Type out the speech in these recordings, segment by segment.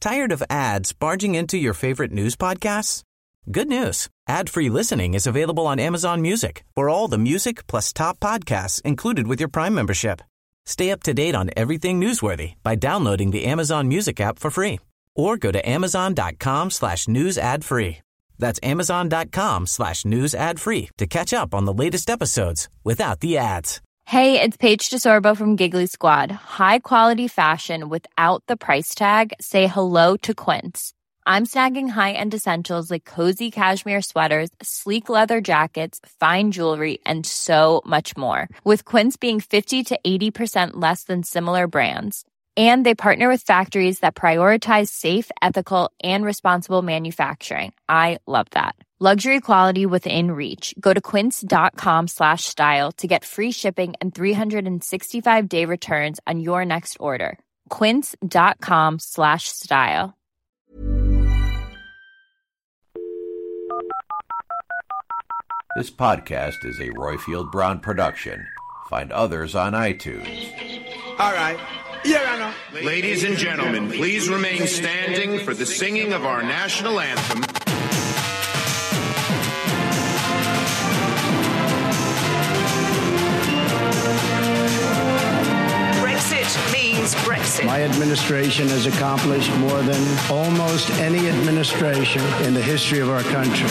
Tired of ads barging into your favorite news podcasts? Good news. Ad-free listening is available on Amazon Music for all the music plus top podcasts included with your Prime membership. Stay up to date on everything newsworthy by downloading the Amazon Music app for free or go to amazon.com/news ad free. That's amazon.com/news ad free to catch up on the latest episodes without the ads. Hey, it's Paige DeSorbo from Giggly Squad. High quality fashion without the price tag. Say hello to Quince. I'm snagging high-end essentials like cozy cashmere sweaters, sleek leather jackets, fine jewelry, and so much more. With Quince being 50 to 80% less than similar brands. And they partner with factories that prioritize safe, ethical, and responsible manufacturing. I love that. Luxury quality within reach. Go to quince.com/style to get free shipping and 365-day returns on your next order. Quince.com/style. This podcast is a Royfield Brown production. Find others on iTunes. All right. Yeah, I know. Ladies and gentlemen, please remain standing for the singing of our national anthem. Brexit means Brexit. My administration has accomplished more than almost any administration in the history of our country.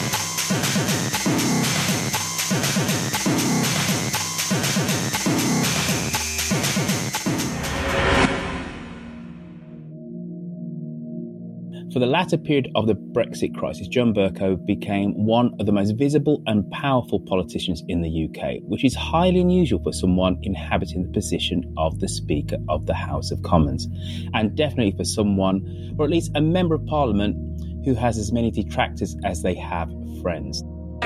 For the latter period of the Brexit crisis, John Bercow became one of the most visible and powerful politicians in the UK, which is highly unusual for someone inhabiting the position of the Speaker of the House of Commons, and definitely for someone, or at least a Member of Parliament, who has as many detractors as they have friends.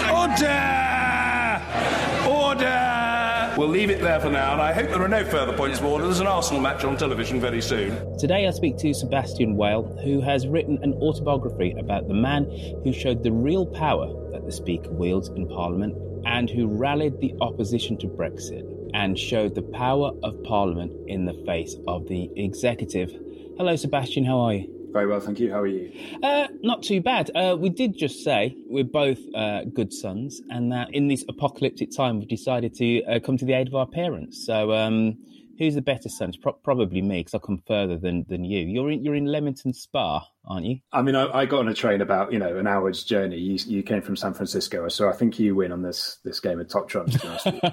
Order! Order! We'll leave it there for now, and I hope there are no further points of order. There's an Arsenal match on television very soon. Today I speak to Sebastian Whale, who has written an autobiography about the man who showed the real power that the Speaker wields in Parliament and who rallied the opposition to Brexit and showed the power of Parliament in the face of the executive. Hello, Sebastian, how are you? Very well, thank you. How are you? Not too bad. We did just say we're both good sons, and that in this apocalyptic time we've decided to come to the aid of our parents. So who's the better son? It's probably me, because I come further than you. You're in Leamington Spa, aren't you? I mean, I got on a train about an hour's journey. You came from San Francisco, so I think you win on this game of Top Trump, to be honest with you.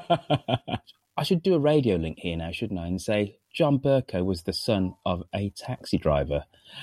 I should do a radio link here now, shouldn't I? And say John Bercow was the son of a taxi driver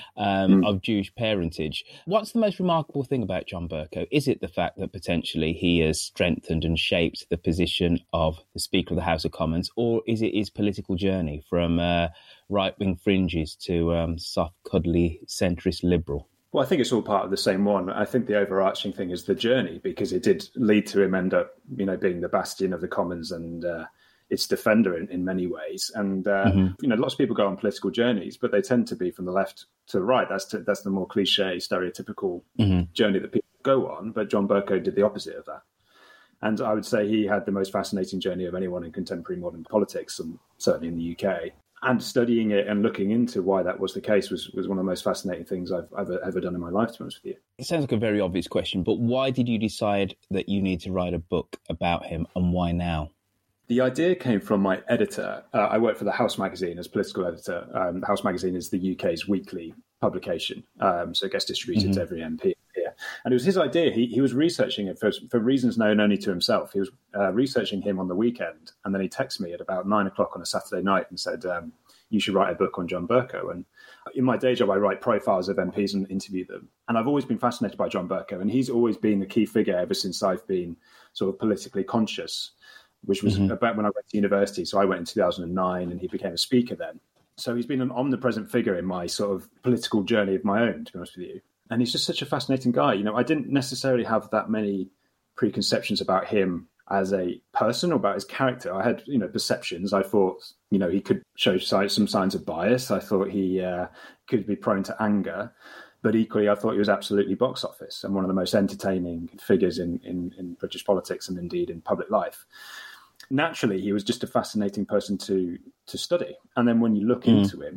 of Jewish parentage. What's the most remarkable thing about John Bercow? Is it the fact that potentially he has strengthened and shaped the position of the Speaker of the House of Commons, or is it his political journey from right-wing fringes to soft, cuddly, centrist liberal? Well, I think it's all part of the same one. I think the overarching thing is the journey, because it did lead to him end up, being the bastion of the Commons and its defender in many ways. And, lots of people go on political journeys, but they tend to be from the left to the right. That's the more cliche, stereotypical journey that people go on. But John Bercow did the opposite of that. And I would say he had the most fascinating journey of anyone in contemporary modern politics, and certainly in the UK. And studying it and looking into why that was the case was one of the most fascinating things I've ever done in my life, to be honest with you. It sounds like a very obvious question, but why did you decide that you need to write a book about him, and why now? The idea came from my editor. I work for the House magazine as political editor. The House magazine is the UK's weekly publication, so it gets distributed to every MP here. And it was his idea. He was researching it for reasons known only to himself. He was researching him on the weekend, and then he texted me at about 9:00 on a Saturday night and said, you should write a book on John Bercow. And in my day job, I write profiles of MPs and interview them. And I've always been fascinated by John Bercow, and he's always been the key figure ever since I've been sort of politically conscious, which was about when I went to university. So I went in 2009 and he became a speaker then. So he's been an omnipresent figure in my sort of political journey of my own, to be honest with you. And he's just such a fascinating guy. I didn't necessarily have that many preconceptions about him as a person or about his character. I had, perceptions. I thought, he could show some signs of bias. I thought he could be prone to anger. But equally, I thought he was absolutely box office and one of the most entertaining figures in British politics and indeed in public life. Naturally, he was just a fascinating person to study. And then when you look into him,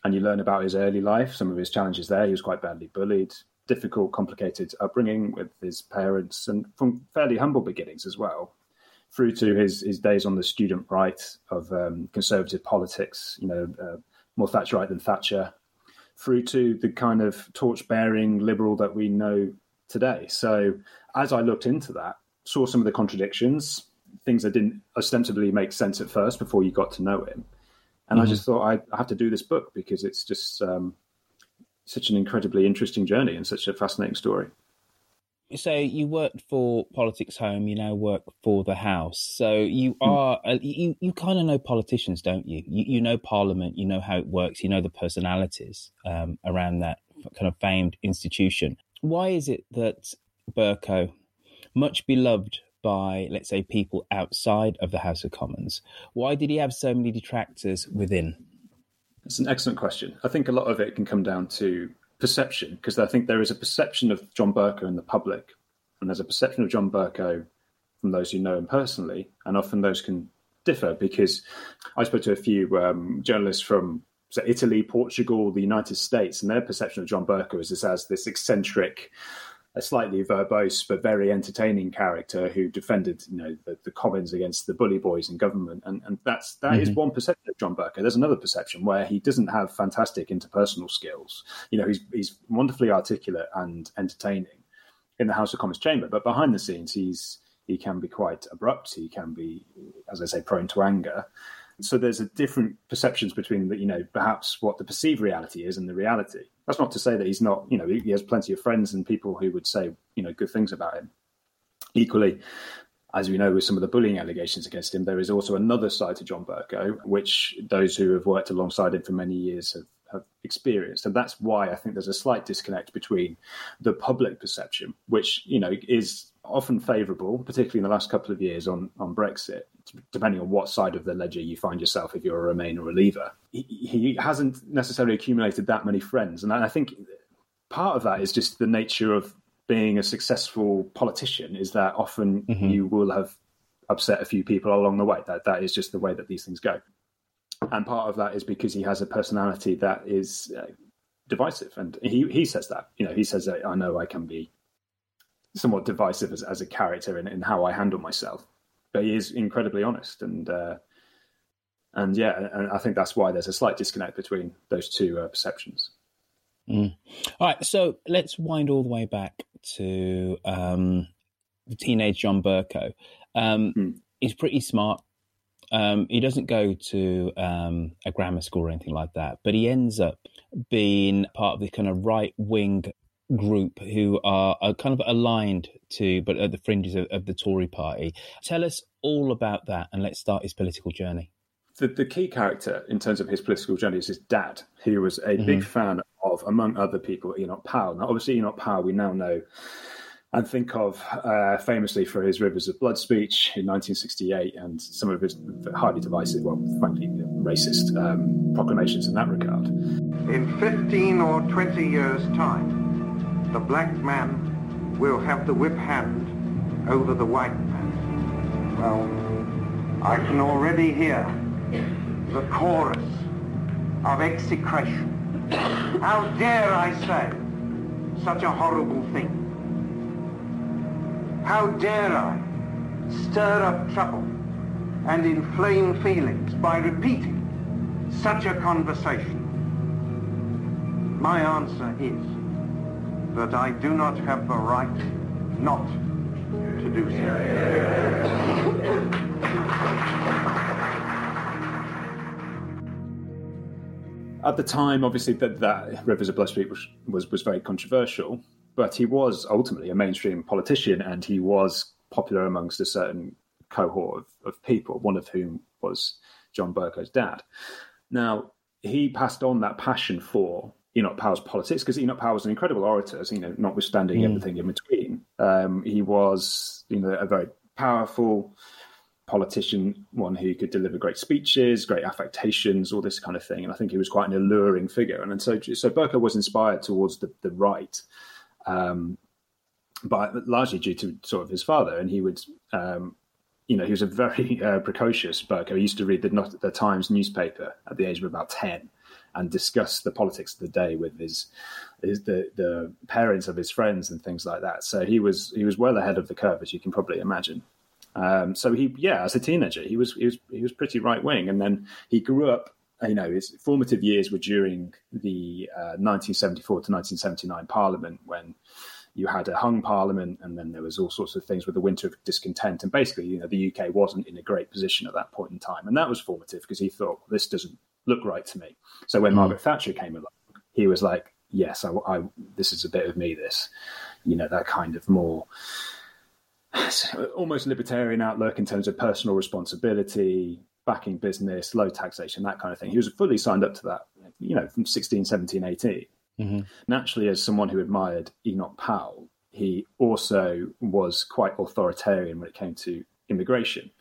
and you learn about his early life, some of his challenges there. He was quite badly bullied, difficult, complicated upbringing with his parents, and from fairly humble beginnings as well, through to his days on the student right of conservative politics, more Thatcherite than Thatcher, through to the kind of torch-bearing liberal that we know today. So as I looked into that, saw some of the contradictions, things that didn't ostensibly make sense at first before you got to know him. And I just thought I have to do this book because it's just such an incredibly interesting journey and such a fascinating story. So you worked for Politics Home, you now work for the House. So you are, you kind of know politicians, don't you? You know Parliament, you know how it works, you know the personalities around that kind of famed institution. Why is it that Bercow, much beloved by, let's say, people outside of the House of Commons, why did he have so many detractors within? It's an excellent question. I think a lot of it can come down to perception, because I think there is a perception of John Bercow in the public, and there's a perception of John Bercow from those who know him personally, and often those can differ, because I spoke to a few journalists from Italy, Portugal, the United States, and their perception of John Bercow is as this eccentric, a slightly verbose but very entertaining character who defended, the Commons against the bully boys in government, and that is one perception of John Bercow. There's another perception where he doesn't have fantastic interpersonal skills. He's wonderfully articulate and entertaining in the House of Commons chamber, but behind the scenes, he can be quite abrupt. He can be, as I say, prone to anger. So there's a different perceptions between perhaps what the perceived reality is and the reality. That's not to say that he's not, he has plenty of friends and people who would say, good things about him. Equally, as we know, with some of the bullying allegations against him, there is also another side to John Bercow, which those who have worked alongside him for many years have experienced. And that's why I think there's a slight disconnect between the public perception, which, is often favourable, particularly in the last couple of years on Brexit, depending on what side of the ledger you find yourself, if you're a Remain or a Leaver. He hasn't necessarily accumulated that many friends. And I think part of that is just the nature of being a successful politician, is that often you will have upset a few people along the way. That is just the way that these things go. And part of that is because he has a personality that is divisive. And he says that. He says that I know I can be somewhat divisive as a character in how I handle myself. But he is incredibly honest. And I think that's why there's a slight disconnect between those two perceptions. All right, so let's wind all the way back to the teenage John Bercow. He's pretty smart. He doesn't go to a grammar school or anything like that, but he ends up being part of the kind of right-wing group who are kind of aligned to, but at the fringes of the Tory party. Tell us all about that, and let's start his political journey. The key character in terms of his political journey is his dad, who was a big fan of, among other people, Enoch Powell. Now, obviously, Enoch Powell we now know and think of famously for his Rivers of Blood speech in 1968 and some of his highly divisive, frankly, racist proclamations in that regard. In 15 or 20 years' time, the black man will have the whip hand over the white man. Well, I can already hear the chorus of execration. How dare I say such a horrible thing? How dare I stir up trouble and inflame feelings by repeating such a conversation? My answer is that I do not have the right not to do so. At the time, obviously, that Rivers of Blood speech was very controversial, but he was ultimately a mainstream politician, and he was popular amongst a certain cohort of people, one of whom was John Bercow's dad. Now, he passed on that passion for Enoch Powell's politics, because Enoch Powell was an incredible orator, notwithstanding everything in between. He was, a very powerful politician, one who could deliver great speeches, great affectations, all this kind of thing. And I think he was quite an alluring figure. And so Bercow was inspired towards the right, but largely due to sort of his father. And he would, he was a very precocious Bercow. He used to read the Times newspaper at the age of about 10. and discuss the politics of the day with the parents of his friends and things like that. So he was well ahead of the curve, as you can probably imagine. So as a teenager, he was pretty right wing, and then he grew up. His formative years were during the 1974 to 1979 Parliament, when you had a hung Parliament, and then there was all sorts of things with the winter of discontent. And basically, the UK wasn't in a great position at that point in time, and that was formative because he thought, this doesn't look right to me. So when Margaret Thatcher came along, he was like, yes, I this is a bit of me. This, that kind of more almost libertarian outlook in terms of personal responsibility, backing business, low taxation, that kind of thing. He was fully signed up to that, from 16, 17, 18. Mm-hmm. Naturally, as someone who admired Enoch Powell, he also was quite authoritarian when it came to immigration.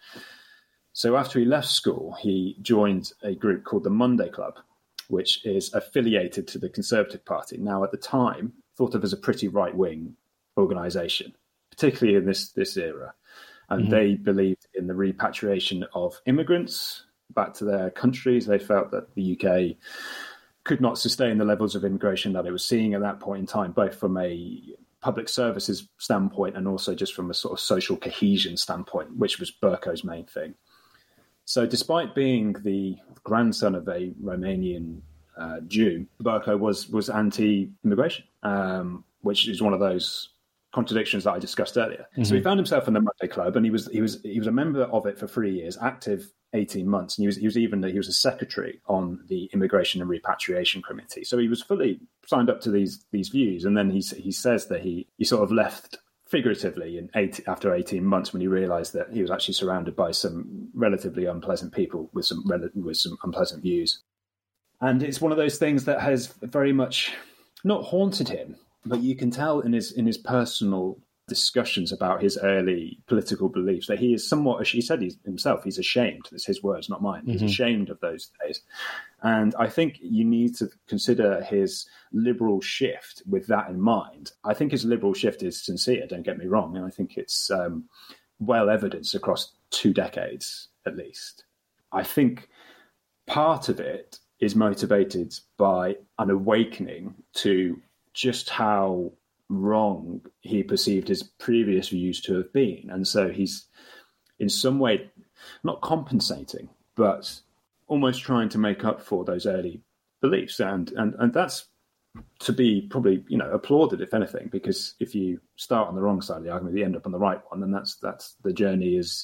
So after he left school, he joined a group called the Monday Club, which is affiliated to the Conservative Party. Now, at the time, thought of as a pretty right-wing organisation, particularly in this era. And they believed in the repatriation of immigrants back to their countries. They felt that the UK could not sustain the levels of immigration that it was seeing at that point in time, both from a public services standpoint and also just from a sort of social cohesion standpoint, which was Bercow's main thing. So despite being the grandson of a Romanian Jew, Bercow was anti-immigration, which is one of those contradictions that I discussed earlier. Mm-hmm. So he found himself in the Monday Club, and he was a member of it for 3 years, active 18 months, and he was a secretary on the Immigration and Repatriation Committee. So he was fully signed up to these views. And then he says that he sort of left figuratively after 18 months when he realised that he was actually surrounded by some relatively unpleasant people with some unpleasant views. And it's one of those things that has very much not haunted him, but you can tell in his personal discussions about his early political beliefs that he is somewhat, he said himself, he's ashamed. It's his words, not mine. He's ashamed of those days. And I think you need to consider his liberal shift with that in mind. I think his liberal shift is sincere, don't get me wrong. And I think it's well evidenced across 2 decades, at least. I think part of it is motivated by an awakening to just how wrong he perceived his previous views to have been. And so he's in some way not compensating, but almost trying to make up for those early beliefs. And that's to be probably, applauded, if anything, because if you start on the wrong side of the argument, you end up on the right one. And that's the journey is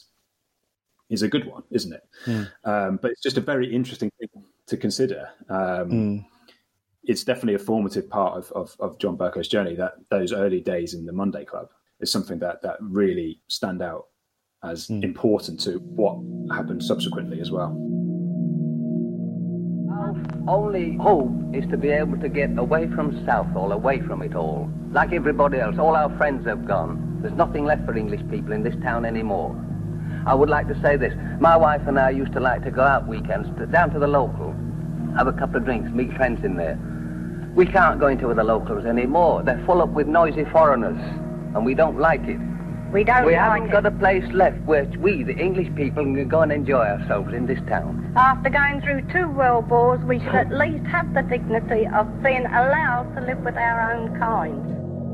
a good one, isn't it? But it's just a very interesting thing to consider. It's definitely a formative part of John Bercow's journey, that those early days in the Monday Club is something that really stand out as important to what happened subsequently as well. Our only hope is to be able to get away from Southall, away from it all. Like everybody else, all our friends have gone. There's nothing left for English people in this town anymore. I would like to say this. My wife and I used to like to go out weekends down to the local, have a couple of drinks, meet friends in there. We can't go into the locals anymore. They're full up with noisy foreigners, and we don't like it. We haven't got a place left where we, the English people, can go and enjoy ourselves in this town. After going through 2 world wars, we should at least have the dignity of being allowed to live with our own kind.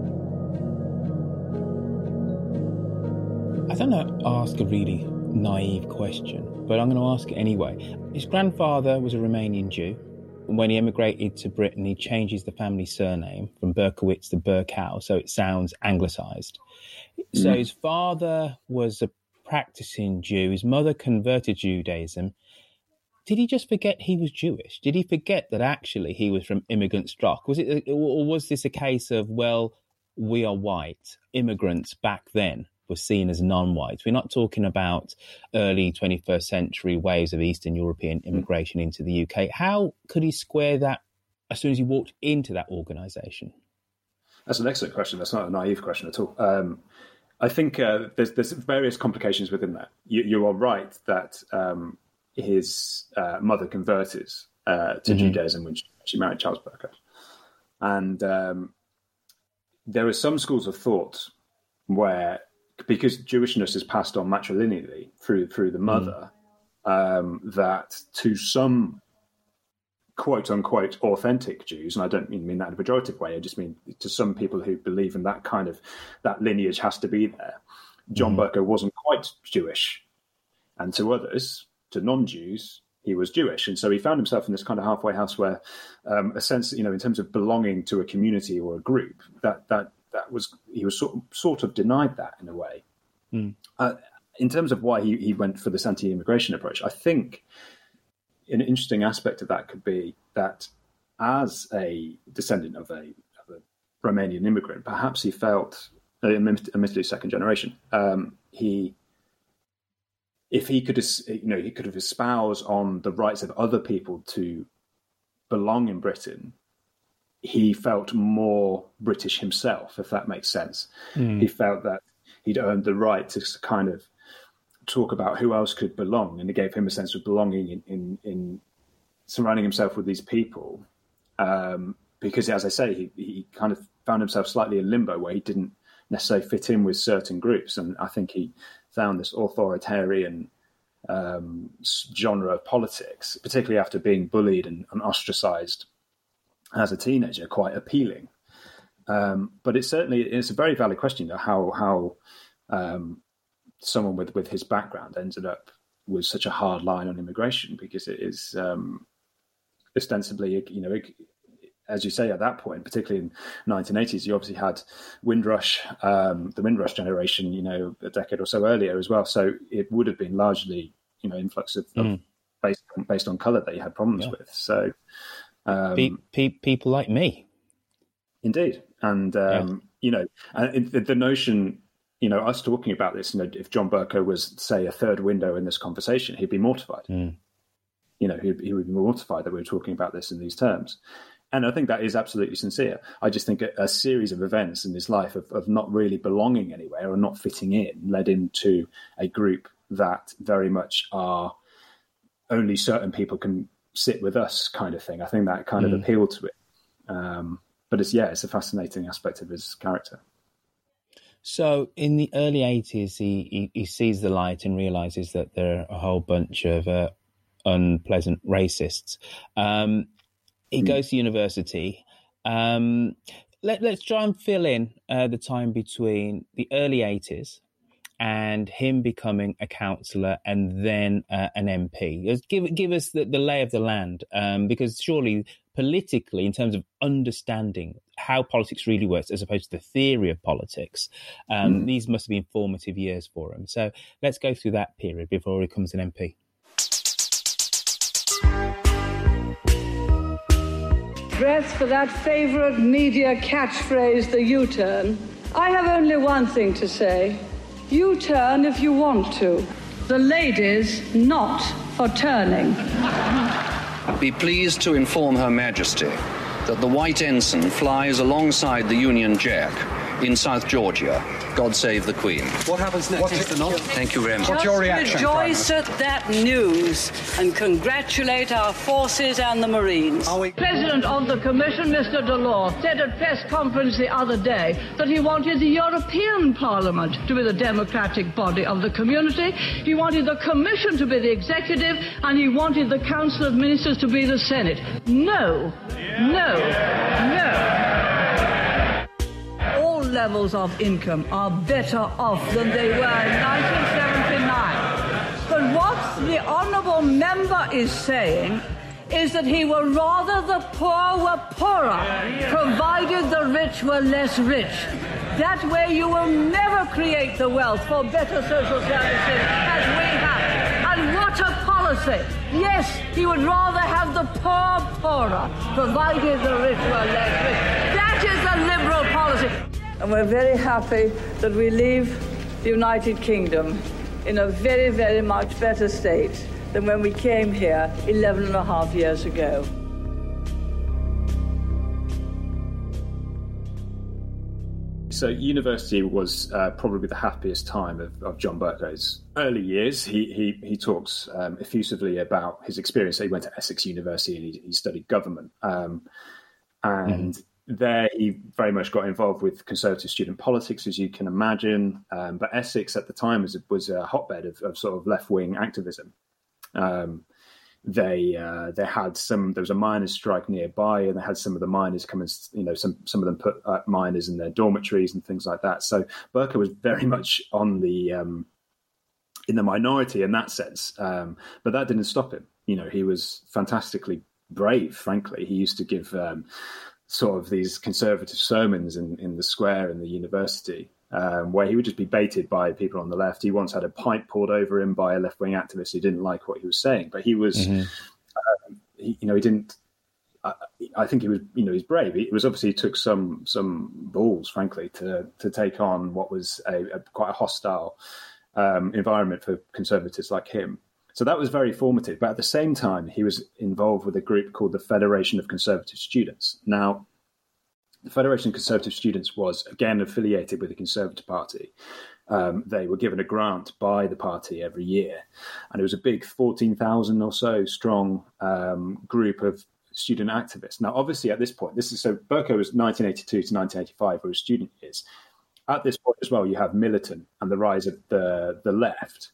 I don't know, ask a really naive question, but I'm going to ask it anyway. His grandfather was a Romanian Jew. When he emigrated to Britain, he changes the family surname from Berkowitz to Bercow, so it sounds anglicised. So his father was a practicing Jew. His mother converted to Judaism. Did he just forget he was Jewish? Did he forget that actually he was from immigrant stock? Or was this a case of, well, we are white, immigrants back then were seen as non-whites? We're not talking about early 21st century waves of Eastern European immigration into the UK. How could he square that as soon as he walked into that organisation? That's an excellent question. That's not a naive question at all. I think there's various complications within that. You are right that his mother converted to Judaism when she married Charles Bercow. And there are some schools of thought where, because Jewishness is passed on matrilineally through the mother, that to some quote-unquote authentic Jews, and I don't mean that in a pejorative way, I just mean to some people who believe in that kind of, that lineage has to be there. John Bercow wasn't quite Jewish, and to others, to non-Jews, he was Jewish. And so he found himself in this kind of halfway house where a sense, in terms of belonging to a community or a group, he was sort of denied that in a way. In terms of why he went for this anti-immigration approach, I think an interesting aspect of that could be that as a descendant of a Romanian immigrant, perhaps he felt, admittedly second generation, if he could have espoused on the rights of other people to belong in Britain, he felt more British himself, if that makes sense. He felt that he'd earned the right to kind of talk about who else could belong, and it gave him a sense of belonging in surrounding himself with these people. Because, as I say, he kind of found himself slightly in limbo where he didn't necessarily fit in with certain groups, and I think he found this authoritarian genre of politics, particularly after being bullied and ostracized as a teenager, quite appealing. But it's a very valid question, how someone with his background ended up with such a hard line on immigration, because it is ostensibly, as you say, at that point, particularly in the 1980s, you obviously had Windrush, the Windrush generation, a decade or so earlier as well. So it would have been largely, influx of based on colour that you had problems with. So people like me, indeed, and and the notion, us talking about this, if John Bercow was, say, a third window in this conversation, he'd be mortified. He would be mortified that we were talking about this in these terms. And I think that is absolutely sincere. I just think a series of events in his life of not really belonging anywhere or not fitting in led into a group that very much are only certain people can sit with us kind of thing. I think that kind of appealed to it. But it's a fascinating aspect of his character. So in the early 80s, he sees the light and realizes that there are a whole bunch of unpleasant racists. He goes to university. Let's try and fill in the time between the early 80s and him becoming a councillor and then an MP. Give us the lay of the land, because surely politically, in terms of understanding how politics really works as opposed to the theory of politics, these must have been formative years for him. So let's go through that period before he becomes an MP. Breath for that favourite media catchphrase, the U-turn. I have only one thing to say. U-turn if you want to. The ladies not for turning. Be pleased to inform Her Majesty that the White Ensign flies alongside the Union Jack in South Georgia. God save the Queen. What happens next, Mr. Nott? Thank you very much. What's your reaction? Rejoice at that news and congratulate our forces and the Marines. President of the Commission, Mr. Delors, said at press conference the other day that he wanted the European Parliament to be the democratic body of the community. He wanted the Commission to be the executive, and he wanted the Council of Ministers to be the Senate. No. Levels of income are better off than they were in 1979. But what the honourable member is saying is that he would rather the poor were poorer, provided the rich were less rich. That way you will never create the wealth for better social services as we have. And what a policy! Yes, he would rather have the poor poorer, provided the rich were less rich. That is a liberal policy. And we're very happy that we leave the United Kingdom in a very, very much better state than when we came here 11 and a half years ago. So university was probably the happiest time of John Bercow's early years. He talks effusively about his experience. So he went to Essex University and he studied government. There, he very much got involved with conservative student politics, as you can imagine. But Essex at the time was a hotbed of sort of left-wing activism. They had there was a miners' strike nearby, and they had some of the miners come and, some of them put miners in their dormitories and things like that. So Burko was very much on the in the minority in that sense, but that didn't stop him. He was fantastically brave. Frankly, he used to give sort of these conservative sermons in the square in the university, where he would just be baited by people on the left. He once had a pint poured over him by a left-wing activist who didn't like what he was saying, but he was, he didn't. I think he was, he's brave. It was obviously, he took some balls, frankly, to take on what was quite a hostile environment for conservatives like him. So that was very formative. But at the same time, he was involved with a group called the Federation of Conservative Students. Now, the Federation of Conservative Students was, again, affiliated with the Conservative Party. They were given a grant by the party every year. And it was a big 14,000 or so strong group of student activists. Now, obviously, at this point, Burko was 1982 to 1985, were his student years. At this point as well, you have militant and the rise of the left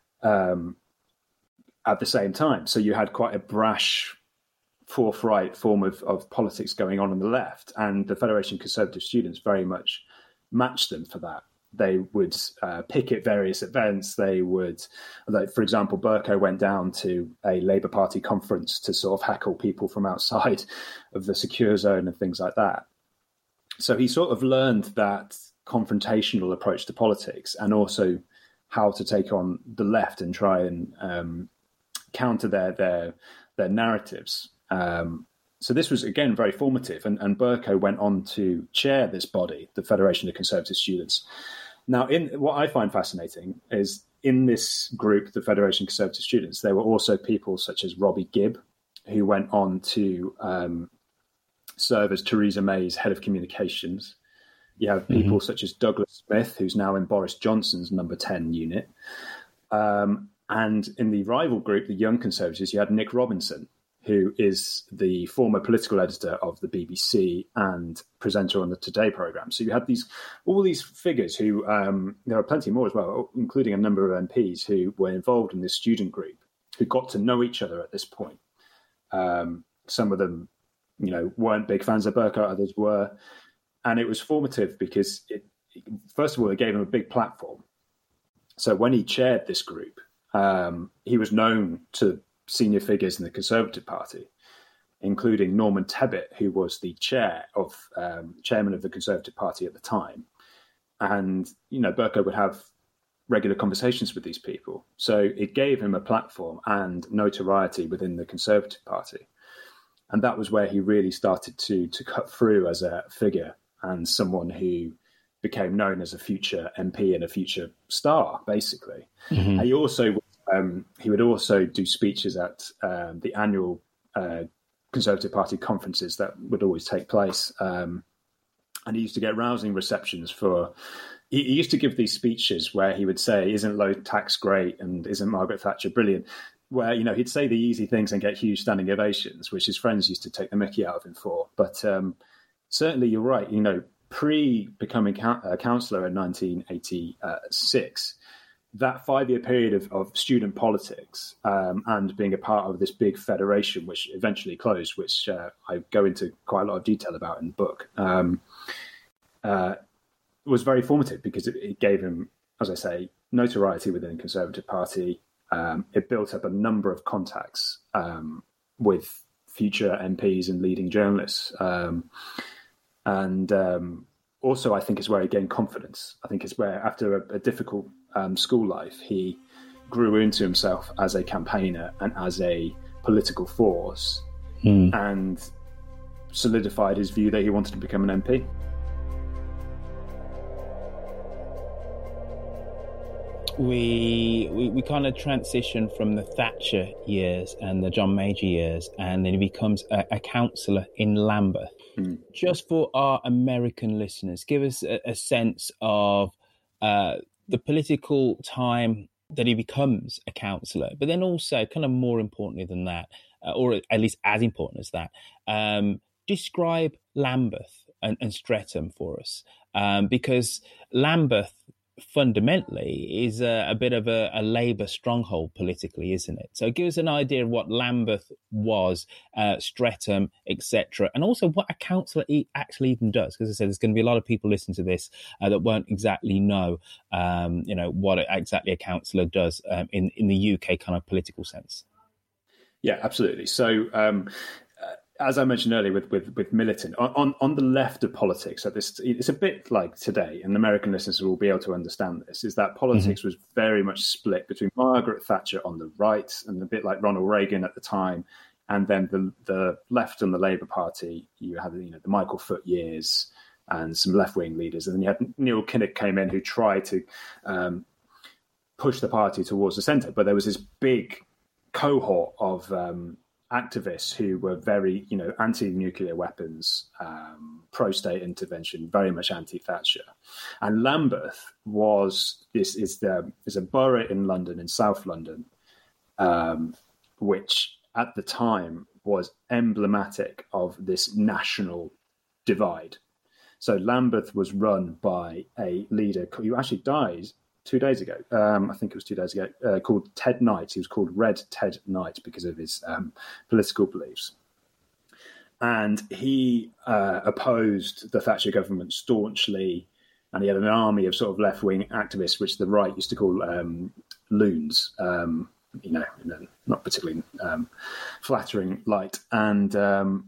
at the same time. So you had quite a brash, forthright form of politics going on the left, and the Federation of Conservative Students very much matched them for that. They would picket various events. They would, for example, Burko went down to a Labour Party conference to sort of heckle people from outside of the secure zone and things like that. So he sort of learned that confrontational approach to politics, and also how to take on the left and try and counter their narratives. So this was, again, very formative. And Burko went on to chair this body, the Federation of Conservative Students. Now, what I find fascinating is in this group, the Federation of Conservative Students, there were also people such as Robbie Gibb, who went on to serve as Theresa May's head of communications. You have people such as Douglas Smith, who's now in Boris Johnson's number 10 unit. And in the rival group, the Young Conservatives, you had Nick Robinson, who is the former political editor of the BBC and presenter on the Today programme. So you had all these figures who, there are plenty more as well, including a number of MPs who were involved in this student group, who got to know each other at this point. Some of them, weren't big fans of Burko, others were. And it was formative because, first of all, it gave him a big platform. So when he chaired this group, he was known to senior figures in the Conservative Party, including Norman Tebbit, who was the chairman of the Conservative Party at the time. And, Burko would have regular conversations with these people. So it gave him a platform and notoriety within the Conservative Party. And that was where he really started to cut through as a figure and someone who became known as a future MP and a future star, basically. Mm-hmm. He would also do speeches at the annual Conservative Party conferences that would always take place. And he used to get rousing receptions he used to give these speeches where he would say, "Isn't low tax great?" and "Isn't Margaret Thatcher brilliant?" Where, he'd say the easy things and get huge standing ovations, which his friends used to take the mickey out of him for. But certainly you're right, pre-becoming a councillor in 1986, that 5-year period of student politics and being a part of this big federation, which eventually closed, which I go into quite a lot of detail about in the book, was very formative because it gave him, as I say, notoriety within the Conservative Party. It built up a number of contacts with future MPs and leading journalists. And also, I think, is where he gained confidence. I think it's where, after a difficult school life, he grew into himself as a campaigner and as a political force and solidified his view that he wanted to become an MP. We kind of transition from the Thatcher years and the John Major years, and then he becomes a councillor in Lambeth. Just for our American listeners, give us a sense of the political time that he becomes a councillor, but then also, kind of more importantly than that, or at least as important as that, describe Lambeth and Streatham for us, because Lambeth fundamentally is a bit of a Labour stronghold politically, isn't it? So give us an idea of what Lambeth was, Streatham, etc., and also what a councillor actually even does. Because I said, there's going to be a lot of people listening to this that won't exactly know, what exactly a councillor does in the UK kind of political sense. Yeah, absolutely. So, as I mentioned earlier with Militant, on the left of politics, it's a bit like today, and American listeners will be able to understand this, is that politics was very much split between Margaret Thatcher on the right, and a bit like Ronald Reagan at the time, and then the left and the Labour Party. You had the Michael Foot years and some left-wing leaders, and then you had Neil Kinnock came in who tried to push the party towards the centre, but there was this big cohort of activists who were very, anti-nuclear weapons, pro-state intervention, very much anti-Thatcher. And Lambeth is a borough in London, in South London, which at the time was emblematic of this national divide. So Lambeth was run by a leader who actually died 2 days ago. I think it was 2 days ago, called Ted Knight. He was called Red Ted Knight because of his political beliefs. And he opposed the Thatcher government staunchly, and he had an army of sort of left-wing activists, which the right used to call loons, not particularly flattering light. And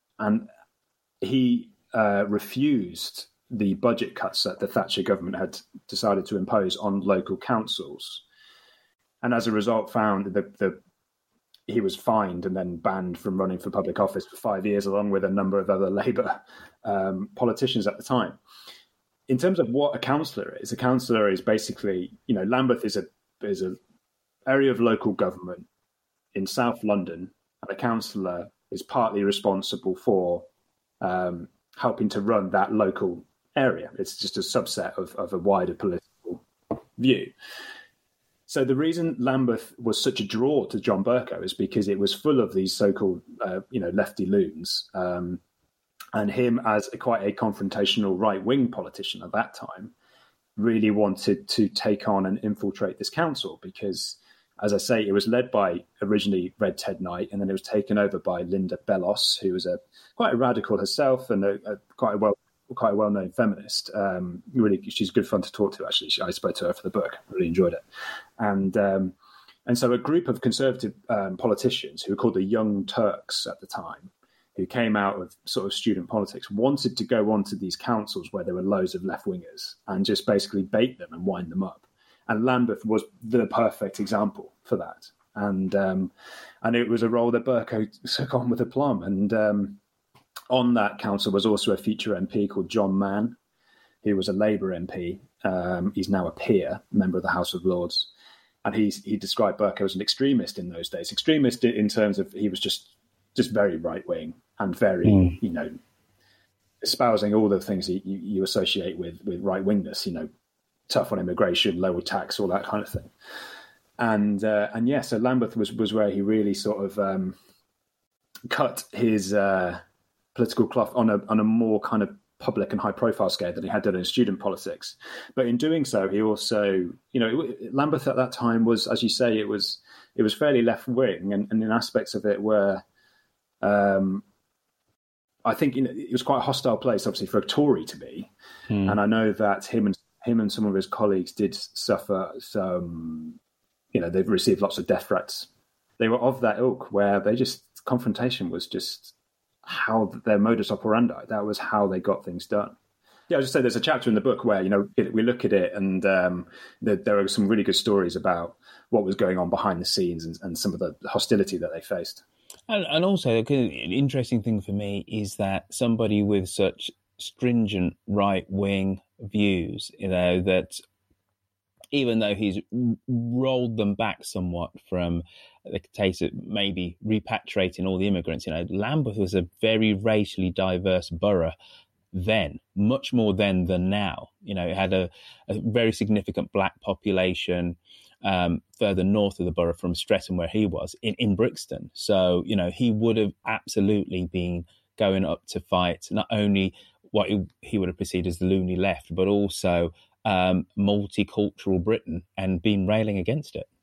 he refused the budget cuts that the Thatcher government had decided to impose on local councils. And as a result found that he was fined and then banned from running for public office for 5 years, along with a number of other Labour politicians at the time. In terms of what a councillor is basically, Lambeth is a area of local government in South London, and a councillor is partly responsible for helping to run that local area. It's just a subset of a wider political view. So the reason Lambeth was such a draw to John Bercow is because it was full of these so-called, lefty loons, and him as quite a confrontational right-wing politician at that time really wanted to take on and infiltrate this council because, as I say, it was led by originally Red Ted Knight, and then it was taken over by Linda Bellos, who was quite a radical herself and quite a well-known feminist. Really, she's good fun to talk to, actually. I spoke to her for the book. I really enjoyed it. And so a group of conservative politicians who were called the Young Turks at the time, who came out of sort of student politics, wanted to go onto these councils where there were loads of left-wingers and just basically bait them and wind them up. And Lambeth was the perfect example for that. And it was a role that Bercow took on with aplomb. And on that council was also a future MP called John Mann, who was a Labour MP. He's now a peer, member of the House of Lords. And he described Bercow as an extremist in those days. Extremist in terms of he was just very right-wing and very, espousing all the things you associate with right-wingness, tough on immigration, lower tax, all that kind of thing. And yeah, so Lambeth was where he really sort of cut his political cloth on a more kind of public and high-profile scale than he had done in student politics. But in doing so, he also, Lambeth at that time was, as you say, it was fairly left-wing, and in aspects of it were, I think, it was quite a hostile place, obviously, for a Tory to be. And I know that him and some of his colleagues did suffer some, they've received lots of death threats. They were of that ilk where confrontation was just how their modus operandi. That was how they got things done. Yeah, I was just say there's a chapter in the book where, we look at it and there are some really good stories about what was going on behind the scenes and some of the hostility that they faced. And also, an interesting thing for me is that somebody with such stringent right-wing views, that even though he's rolled them back somewhat from the case of maybe repatriating all the immigrants, Lambeth was a very racially diverse borough then, much more then than now. It had a very significant black population further north of the borough from Streatham, where he was, in Brixton. So, he would have absolutely been going up to fight not only what he would have perceived as the loony left, but also multicultural Britain and been railing against it.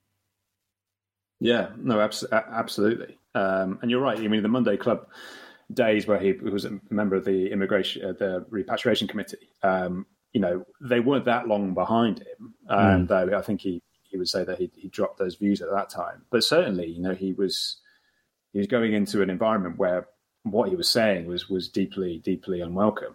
Yeah, no, absolutely. And you're right. I mean, the Monday Club days where he was a member of the the repatriation committee, they weren't that long behind him, though I think he would say that he dropped those views at that time. But certainly, he was going into an environment where what he was saying was deeply, deeply unwelcome,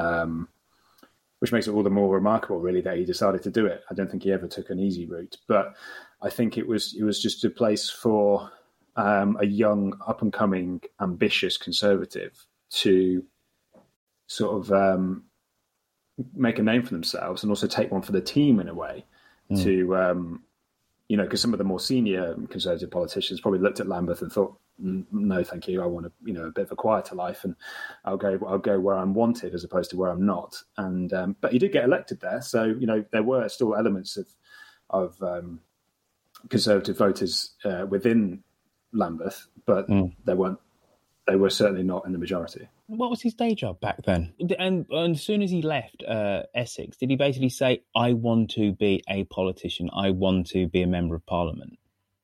which makes it all the more remarkable, really, that he decided to do it. I don't think he ever took an easy route, but I think it was just a place for a young, up-and-coming, ambitious conservative to sort of make a name for themselves and also take one for the team in a way to, because some of the more senior conservative politicians probably looked at Lambeth and thought, no, thank you. I want a bit of a quieter life, and I'll go where I'm wanted as opposed to where I'm not. And but he did get elected there, so there were still elements of conservative voters within Lambeth, but they were certainly not in the majority. What was his day job back then? And as soon as he left Essex, did he basically say, "I want to be a politician. I want to be a member of Parliament"?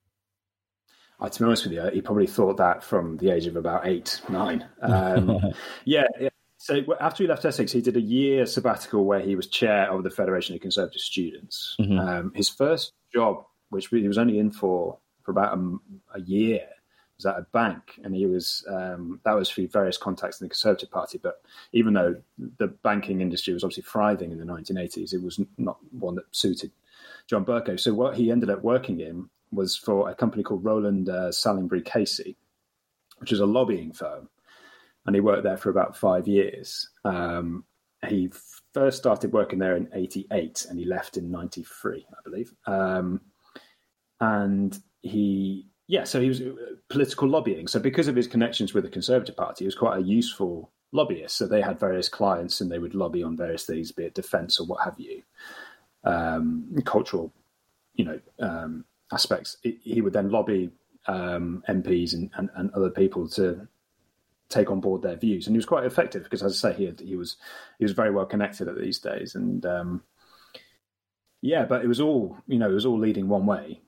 To be honest with you, he probably thought that from the age of about 8, 9. Yeah. So after he left Essex, he did a year sabbatical where he was chair of the Federation of Conservative Students. His first job, which he was only in for about a year, was at a bank, and he was that was through various contacts in the Conservative Party. But even though the banking industry was obviously thriving in the 1980s, it was not one that suited John Bercow. So what he ended up working in was for a company called Roland Salisbury Casey, which is a lobbying firm. And he worked there for about 5 years. He first started working there in 88 and he left in 93, I believe. So he was political lobbying. So because of his connections with the Conservative Party, he was quite a useful lobbyist. So they had various clients and they would lobby on various things, be it defence or what have you, cultural, aspects. He would then lobby MPs and other people to take on board their views, and he was quite effective because, as I say, he was very well connected at these days, and but it was all leading one way.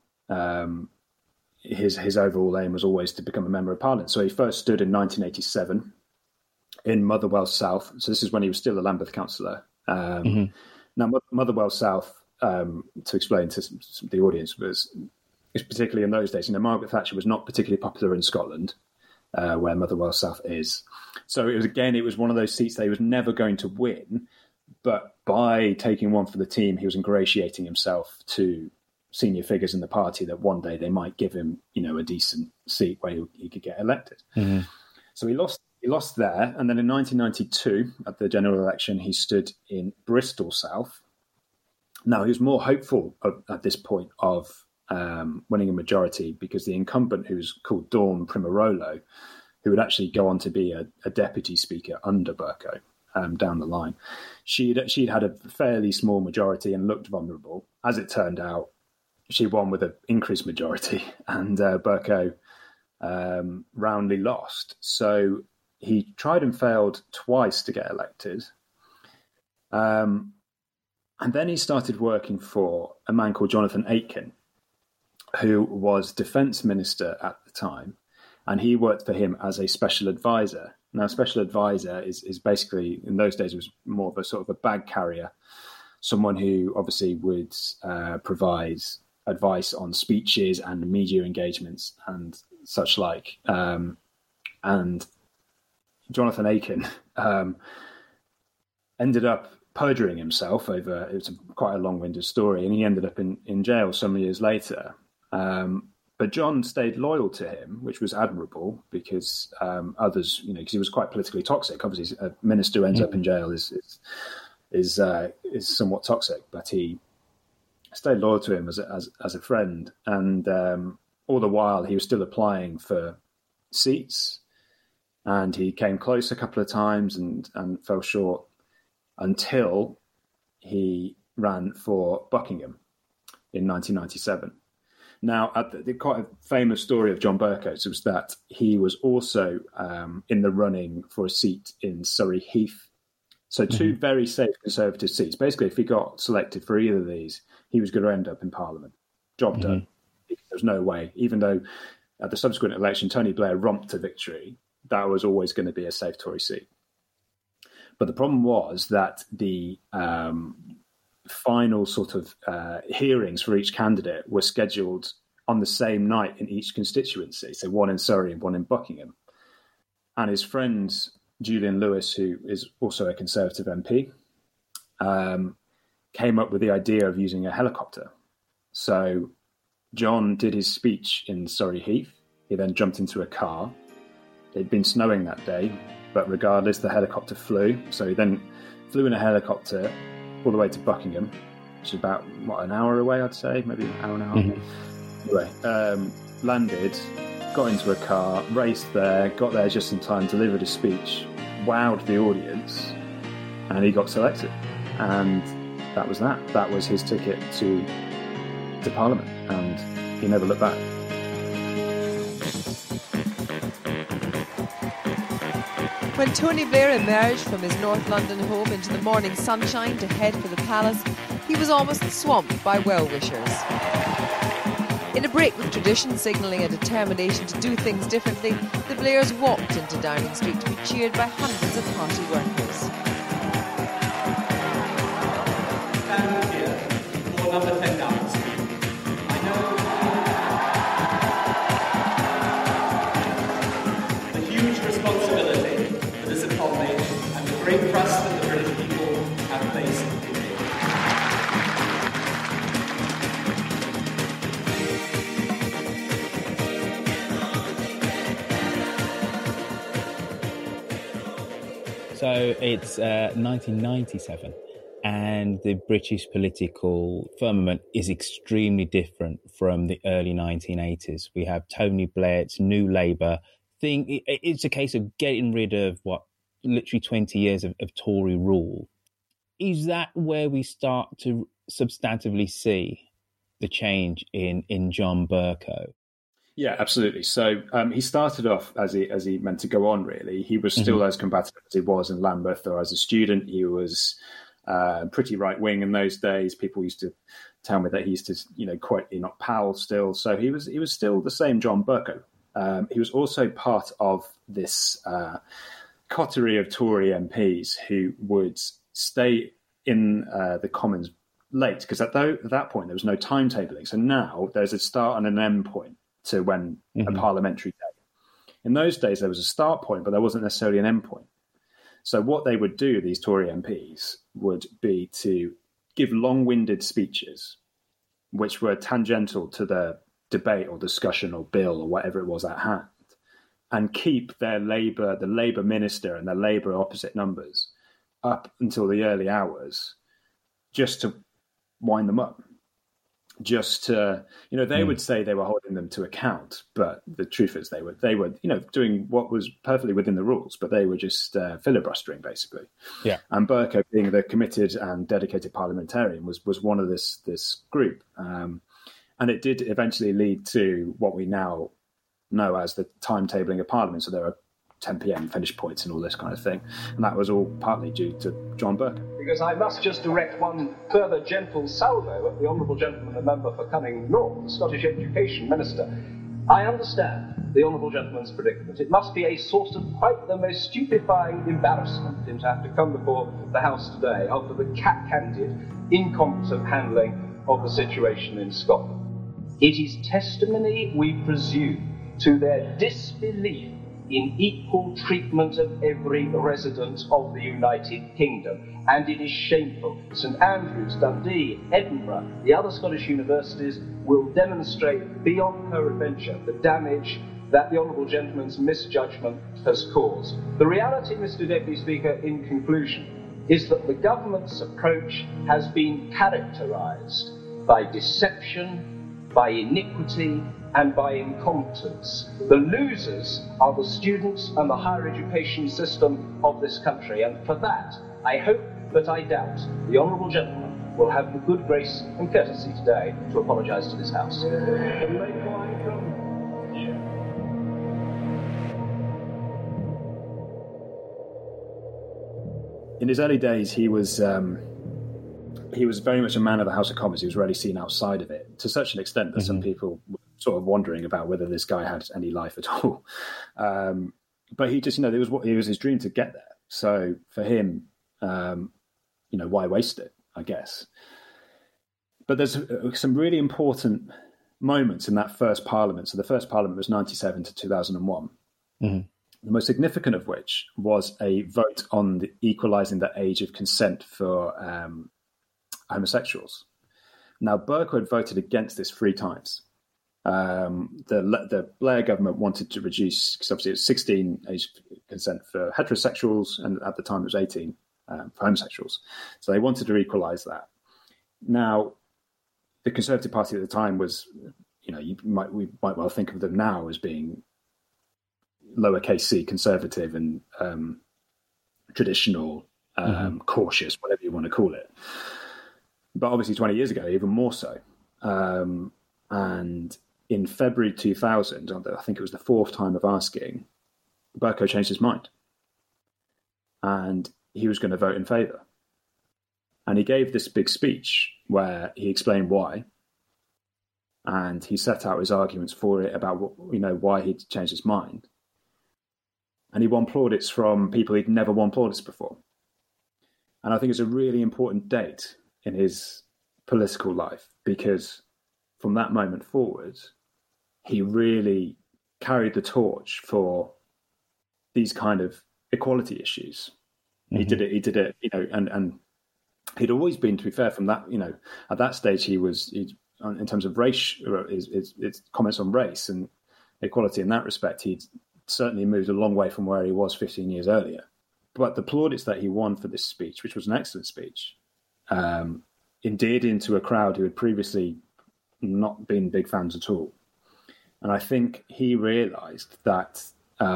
His overall aim was always to become a member of Parliament. So he first stood in 1987 in Motherwell South. So this is when he was still a Lambeth councillor. Now, Motherwell South, to explain to the audience, was particularly in those days. Margaret Thatcher was not particularly popular in Scotland, where Motherwell South is. So it was one of those seats that he was never going to win. But by taking one for the team, he was ingratiating himself to senior figures in the party that one day they might give him, a decent seat where he could get elected. So he lost there, and then in 1992 at the general election, he stood in Bristol South. Now, he was more hopeful at this point of winning a majority because the incumbent, who was called Dawn Primarolo, who would actually go on to be a deputy speaker under Bercow down the line, she'd had a fairly small majority and looked vulnerable. As it turned out, she won with an increased majority, and Bercow roundly lost. So he tried and failed twice to get elected. And then he started working for a man called Jonathan Aitken, who was defence minister at the time, and he worked for him as a special advisor. Now, special advisor is basically, in those days, was more of a sort of a bag carrier, someone who obviously would provide advice on speeches and media engagements and such like. And Jonathan Aitken ended up perjuring himself over, it was quite a long-winded story, and he ended up in jail some years later. But John stayed loyal to him, which was admirable because others, because he was quite politically toxic. Obviously, a minister who ends up in jail is somewhat toxic, but he stayed loyal to him as a friend. And all the while, he was still applying for seats, and he came close a couple of times and fell short until he ran for Buckingham in 1997. Now, the quite a famous story of John Bercow was that he was also in the running for a seat in Surrey Heath. So two very safe Conservative seats. Basically, if he got selected for either of these, he was going to end up in Parliament. Job done. There's no way. Even though at the subsequent election, Tony Blair romped to victory, that was always going to be a safe Tory seat. But the problem was that the final sort of hearings for each candidate were scheduled on the same night in each constituency, so one in Surrey and one in Buckingham. And his friend Julian Lewis, who is also a Conservative MP, came up with the idea of using a helicopter. So John did his speech in Surrey Heath. He then jumped into a car. It'd been snowing that day, but regardless, the helicopter flew. So he then flew in a helicopter all the way to Buckingham, which is about, an hour away, I'd say, maybe an hour and a half. Anyway, landed, got into a car, raced there, got there just in time, delivered a speech, wowed the audience, and he got selected. And that was that. That was his ticket to Parliament, and he never looked back. When Tony Blair emerged from his North London home into the morning sunshine to head for the palace, he was almost swamped by well-wishers. In a break with tradition signalling a determination to do things differently, the Blairs walked into Downing Street to be cheered by hundreds of party workers. Stand here for number 10 Downing Street. I know the huge responsibility that is upon me and the great trust that the British people have placed in me. So it's 1997, and the British political firmament is extremely different from the early 1980s. We have Tony Blair's New Labour thing. It's a case of getting rid of, literally 20 years of Tory rule. Is that where we start to substantively see the change in John Bercow? Yeah, absolutely. So he started off as he meant to go on, really. He was still as combative as he was in Lambeth or as a student. He was pretty right-wing in those days. People used to tell me that he used to, quite not Powell still. So he was still the same John Bercow. He was also part of this coterie of Tory MPs who would stay in the Commons late, because at that point there was no timetabling. So now there's a start and an end point to when a parliamentary day. In those days, there was a start point, but there wasn't necessarily an end point. So what they would do, these Tory MPs, would be to give long-winded speeches, which were tangential to the debate or discussion or bill or whatever it was at hand, and keep the Labour minister and their Labour opposite numbers up until the early hours, just to wind them up. Just to, they would say they were holding them to account, but the truth is they were, doing what was perfectly within the rules, but they were just filibustering, basically. Yeah. And Bercow, being the committed and dedicated parliamentarian, was one of this group. And it did eventually lead to what we now know as the timetabling of Parliament. So there are 10 p.m. finish points and all this kind of thing. And that was all partly due to John Bercow. Because I must just direct one further gentle salvo at the Honourable Gentleman, the Member for Cunning North, the Scottish Education Minister. I understand the Honourable Gentleman's predicament. It must be a source of quite the most stupefying embarrassment to have to come before the House today after the cat-handed, incompetent handling of the situation in Scotland. It is testimony, we presume, to their disbelief in equal treatment of every resident of the United Kingdom. And it is shameful. St Andrews, Dundee, Edinburgh, the other Scottish universities will demonstrate beyond peradventure the damage that the Honourable Gentleman's misjudgment has caused. The reality, Mr Deputy Speaker, in conclusion, is that the government's approach has been characterised by deception, by iniquity, and by incompetence. The losers are the students and the higher education system of this country, and for that, I hope, but I doubt, the Honourable Gentleman will have the good grace and courtesy today to apologise to this House. in his early days, he was very much a man of the House of Commons. He was rarely seen outside of it, to such an extent that some people were sort of wondering about whether this guy had any life at all. But he just, it was his dream to get there. So for him, why waste it, I guess. But there's some really important moments in that first parliament. So the first parliament was 97 to 2001. Mm-hmm. The most significant of which was a vote on equalising the age of consent for homosexuals. Now, Bercow had voted against this 3 times. The Blair government wanted to reduce, because obviously it was 16 age consent for heterosexuals, and at the time it was 18 for homosexuals. So they wanted to equalise that. Now, the Conservative Party at the time was, we might well think of them now as being lowercase c, conservative and traditional, cautious, whatever you want to call it. But obviously 20 years ago, even more so. And in February 2000, I think it was the 4th time of asking, Bercow changed his mind. And he was going to vote in favour. And he gave this big speech where he explained why. And he set out his arguments for it about why he'd changed his mind. And he won plaudits from people he'd never won plaudits before. And I think it's a really important date in his political life, because from that moment forward, he really carried the torch for these kind of equality issues. Mm-hmm. He did it, and he'd always been, to be fair, from that, at that stage, in terms of race, his comments on race and equality in that respect, he'd certainly moved a long way from where he was 15 years earlier. But the plaudits that he won for this speech, which was an excellent speech, endeared him to a crowd who had previously not been big fans at all. And I think he realised that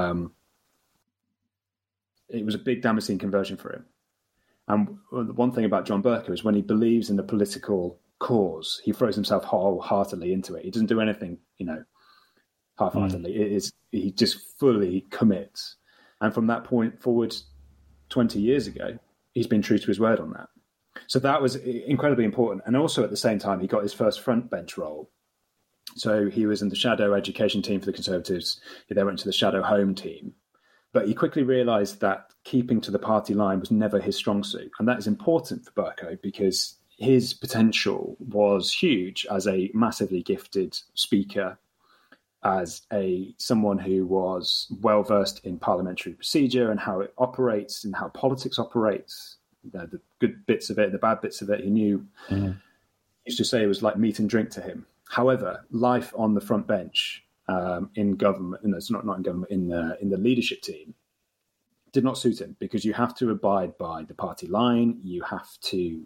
it was a big Damascene conversion for him. And the one thing about John Bercow is when he believes in the political cause, he throws himself wholeheartedly into it. He doesn't do anything, half-heartedly. He just fully commits. And from that point forward, 20 years ago, he's been true to his word on that. So that was incredibly important. And also at the same time, he got his first front bench role. So he was in the shadow education team for the Conservatives. He then went to the shadow home team. But he quickly realised that keeping to the party line was never his strong suit. And that is important for Bercow because his potential was huge as a massively gifted speaker, as someone who was well-versed in parliamentary procedure and how it operates and how politics operates, the good bits of it, the bad bits of it. He knew, he used to say it was like meat and drink to him. However, life on the front bench in government, and it's not in government, in the leadership team, did not suit him because you have to abide by the party line. You have to,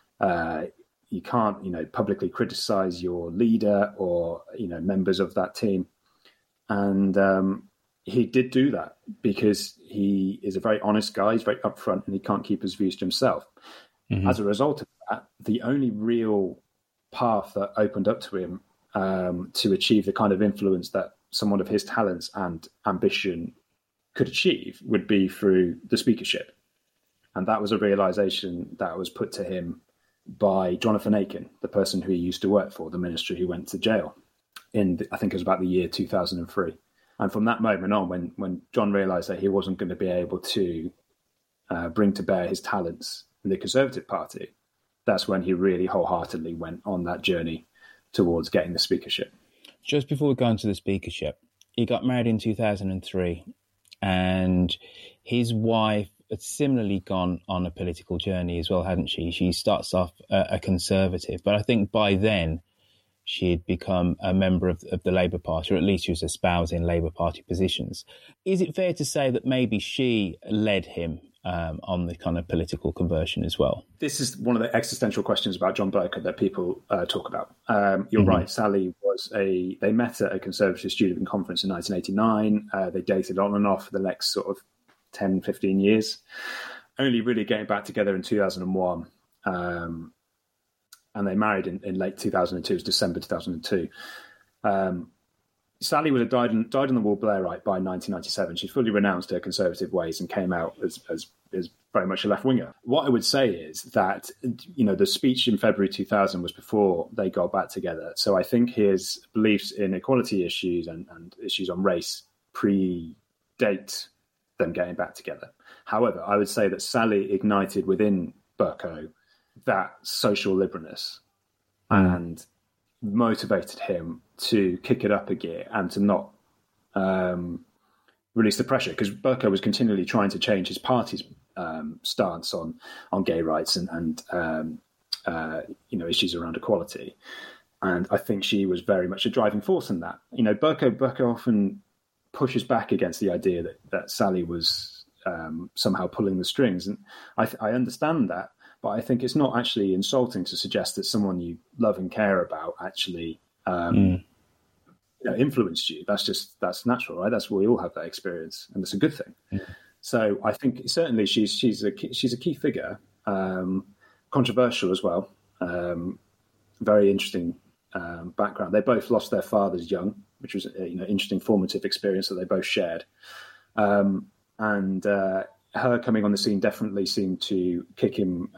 you can't, publicly criticize your leader or, members of that team. And he did do that because he is a very honest guy. He's very upfront and he can't keep his views to himself. Mm-hmm. As a result of that, the only real path that opened up to him to achieve the kind of influence that someone of his talents and ambition could achieve would be through the speakership. And that was a realization that was put to him by Jonathan Aiken, the person who he used to work for, the minister who went to jail I think it was about the year 2003. And from that moment on, when John realized that he wasn't going to be able to bring to bear his talents in the Conservative Party, that's when he really wholeheartedly went on that journey towards getting the speakership. Just before we go into the speakership, he got married in 2003 and his wife had similarly gone on a political journey as well, hadn't she? She starts off a Conservative, but I think by then she had become a member of the Labour Party, or at least she was espousing Labour Party positions. Is it fair to say that maybe she led him on the kind of political conversion as well? This is one of the existential questions about John Bercow that people talk about. You're right. Sally they met at a Conservative student conference in 1989. They dated on and off for the next sort of 10, 15 years, only really getting back together in 2001. And they married in late 2002, it was December 2002. Sally would have died in the wall Blairite by 1997. She fully renounced her conservative ways and came out as very much a left-winger. What I would say is that, the speech in February 2000 was before they got back together. So I think his beliefs in equality issues and issues on race predate them getting back together. However, I would say that Sally ignited within Bercow that social liberalness and motivated him to kick it up a gear and to not release the pressure, because Bercow was continually trying to change his party's stance on gay rights and issues around equality. And I think she was very much a driving force in that. Bercow often pushes back against the idea that Sally was somehow pulling the strings. And I understand that, but I think it's not actually insulting to suggest that someone you love and care about actually influenced you. That's natural, right? We all have that experience, and it's a good thing. Yeah. So I think certainly she's a key figure, controversial as well, very interesting background. They both lost their fathers young, which was an interesting formative experience that they both shared. And her coming on the scene definitely seemed to kick him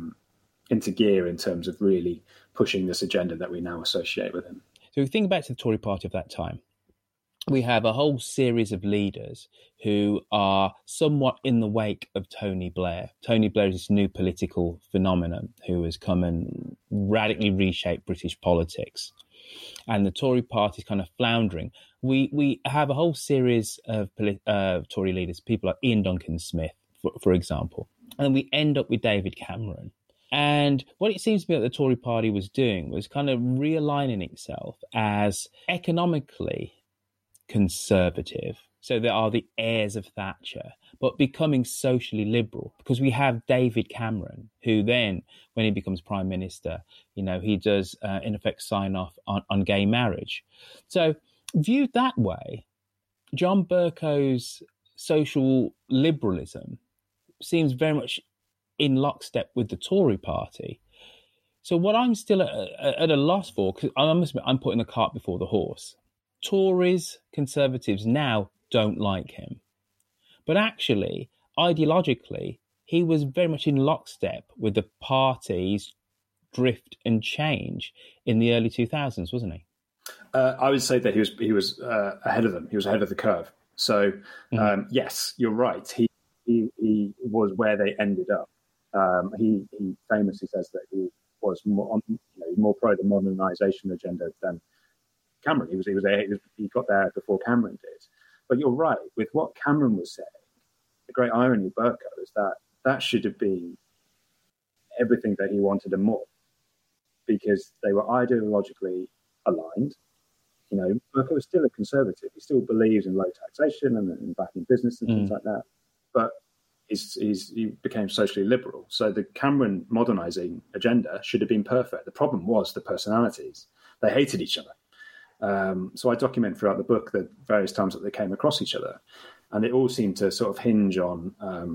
into gear in terms of really pushing this agenda that we now associate with him. So if we think back to the Tory party of that time, we have a whole series of leaders who are somewhat in the wake of Tony Blair. Tony Blair is this new political phenomenon who has come and radically reshaped British politics. And the Tory party is kind of floundering. We have a whole series of Tory leaders, people like Ian Duncan Smith, for example. And we end up with David Cameron. And what it seems to me that the Tory party was doing was kind of realigning itself as economically conservative. So there are the heirs of Thatcher, but becoming socially liberal, because we have David Cameron, who then, when he becomes Prime Minister, he does, in effect, sign off on gay marriage. So viewed that way, John Bercow's social liberalism seems very much in lockstep with the Tory party. So what I'm still at a loss for, because I'm putting the cart before the horse. Tories, Conservatives now don't like him. But actually, ideologically, he was very much in lockstep with the party's drift and change in the early 2000s, wasn't he? I would say that he was ahead of them. He was ahead of the curve. So, yes, you're right. He was where they ended up. He famously says that he was more pro the modernisation agenda than Cameron. He got there before Cameron did. But you're right, with what Cameron was saying, the great irony of Bercow is that should have been everything that he wanted and more, because they were ideologically aligned. Bercow was still a conservative. He still believes in low taxation and backing business and things like that. But he became socially liberal. So the Cameron modernising agenda should have been perfect. The problem was the personalities. They hated each other. So I document throughout the book the various times that they came across each other. And it all seemed to sort of hinge on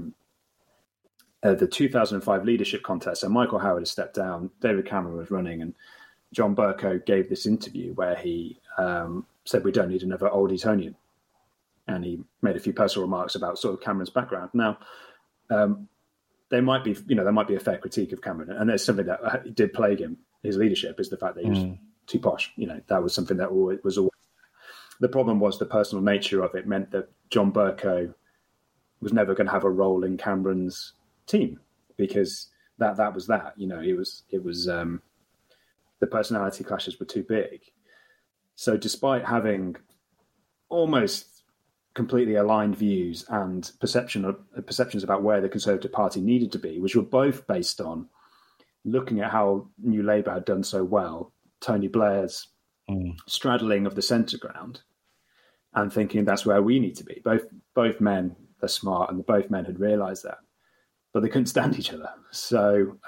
the 2005 leadership contest. So Michael Howard had stepped down, David Cameron was running, and John Bercow gave this interview where he said, "We don't need another old Etonian." And he made a few personal remarks about sort of Cameron's background. Now, there might be a fair critique of Cameron, and there's something that did plague him, his leadership, is the fact that he was too posh. That was something that was always. The problem was the personal nature of it meant that John Bercow was never going to have a role in Cameron's team, because that was that. It was the personality clashes were too big. So despite having almost completely aligned views and perceptions about where the Conservative Party needed to be, which were both based on looking at how New Labour had done so well, Tony Blair's straddling of the centre ground, and thinking that's where we need to be. Both men are smart, and both men had realised that, but they couldn't stand each other. So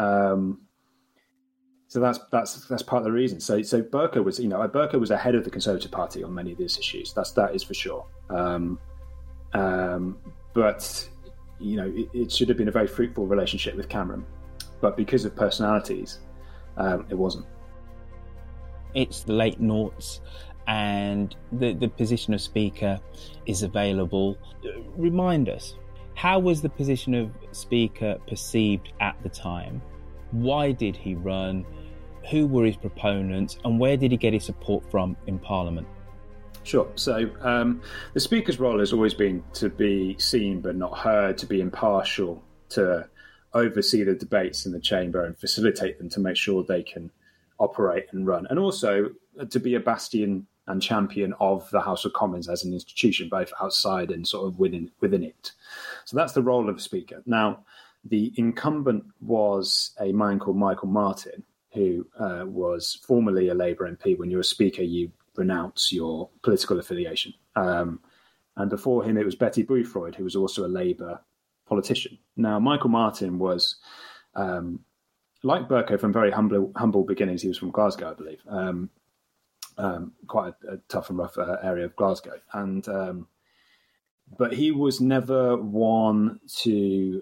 that's part of the reason. So Bercow was ahead of the Conservative Party on many of these issues. That is for sure. But it should have been a very fruitful relationship with Cameron, but because of personalities, it wasn't. It's the late noughts, and the position of Speaker is available. Remind us, how was the position of Speaker perceived at the time? Why did he run? Who were his proponents? And where did he get his support from in Parliament? Sure. So the Speaker's role has always been to be seen but not heard, to be impartial, to oversee the debates in the chamber and facilitate them to make sure they can operate and run, and also to be a bastion and champion of the House of Commons as an institution, both outside and sort of within it. So that's the role of a Speaker. Now, the incumbent was a man called Michael Martin, who was formerly a Labour MP. When you're a Speaker, you renounce your political affiliation. And before him, it was Betty Boothroyd, who was also a Labour politician. Now, Michael Martin was, like Bercow, from very humble beginnings. He was from Glasgow, I believe. Quite a tough and rough area of Glasgow. But he was never one to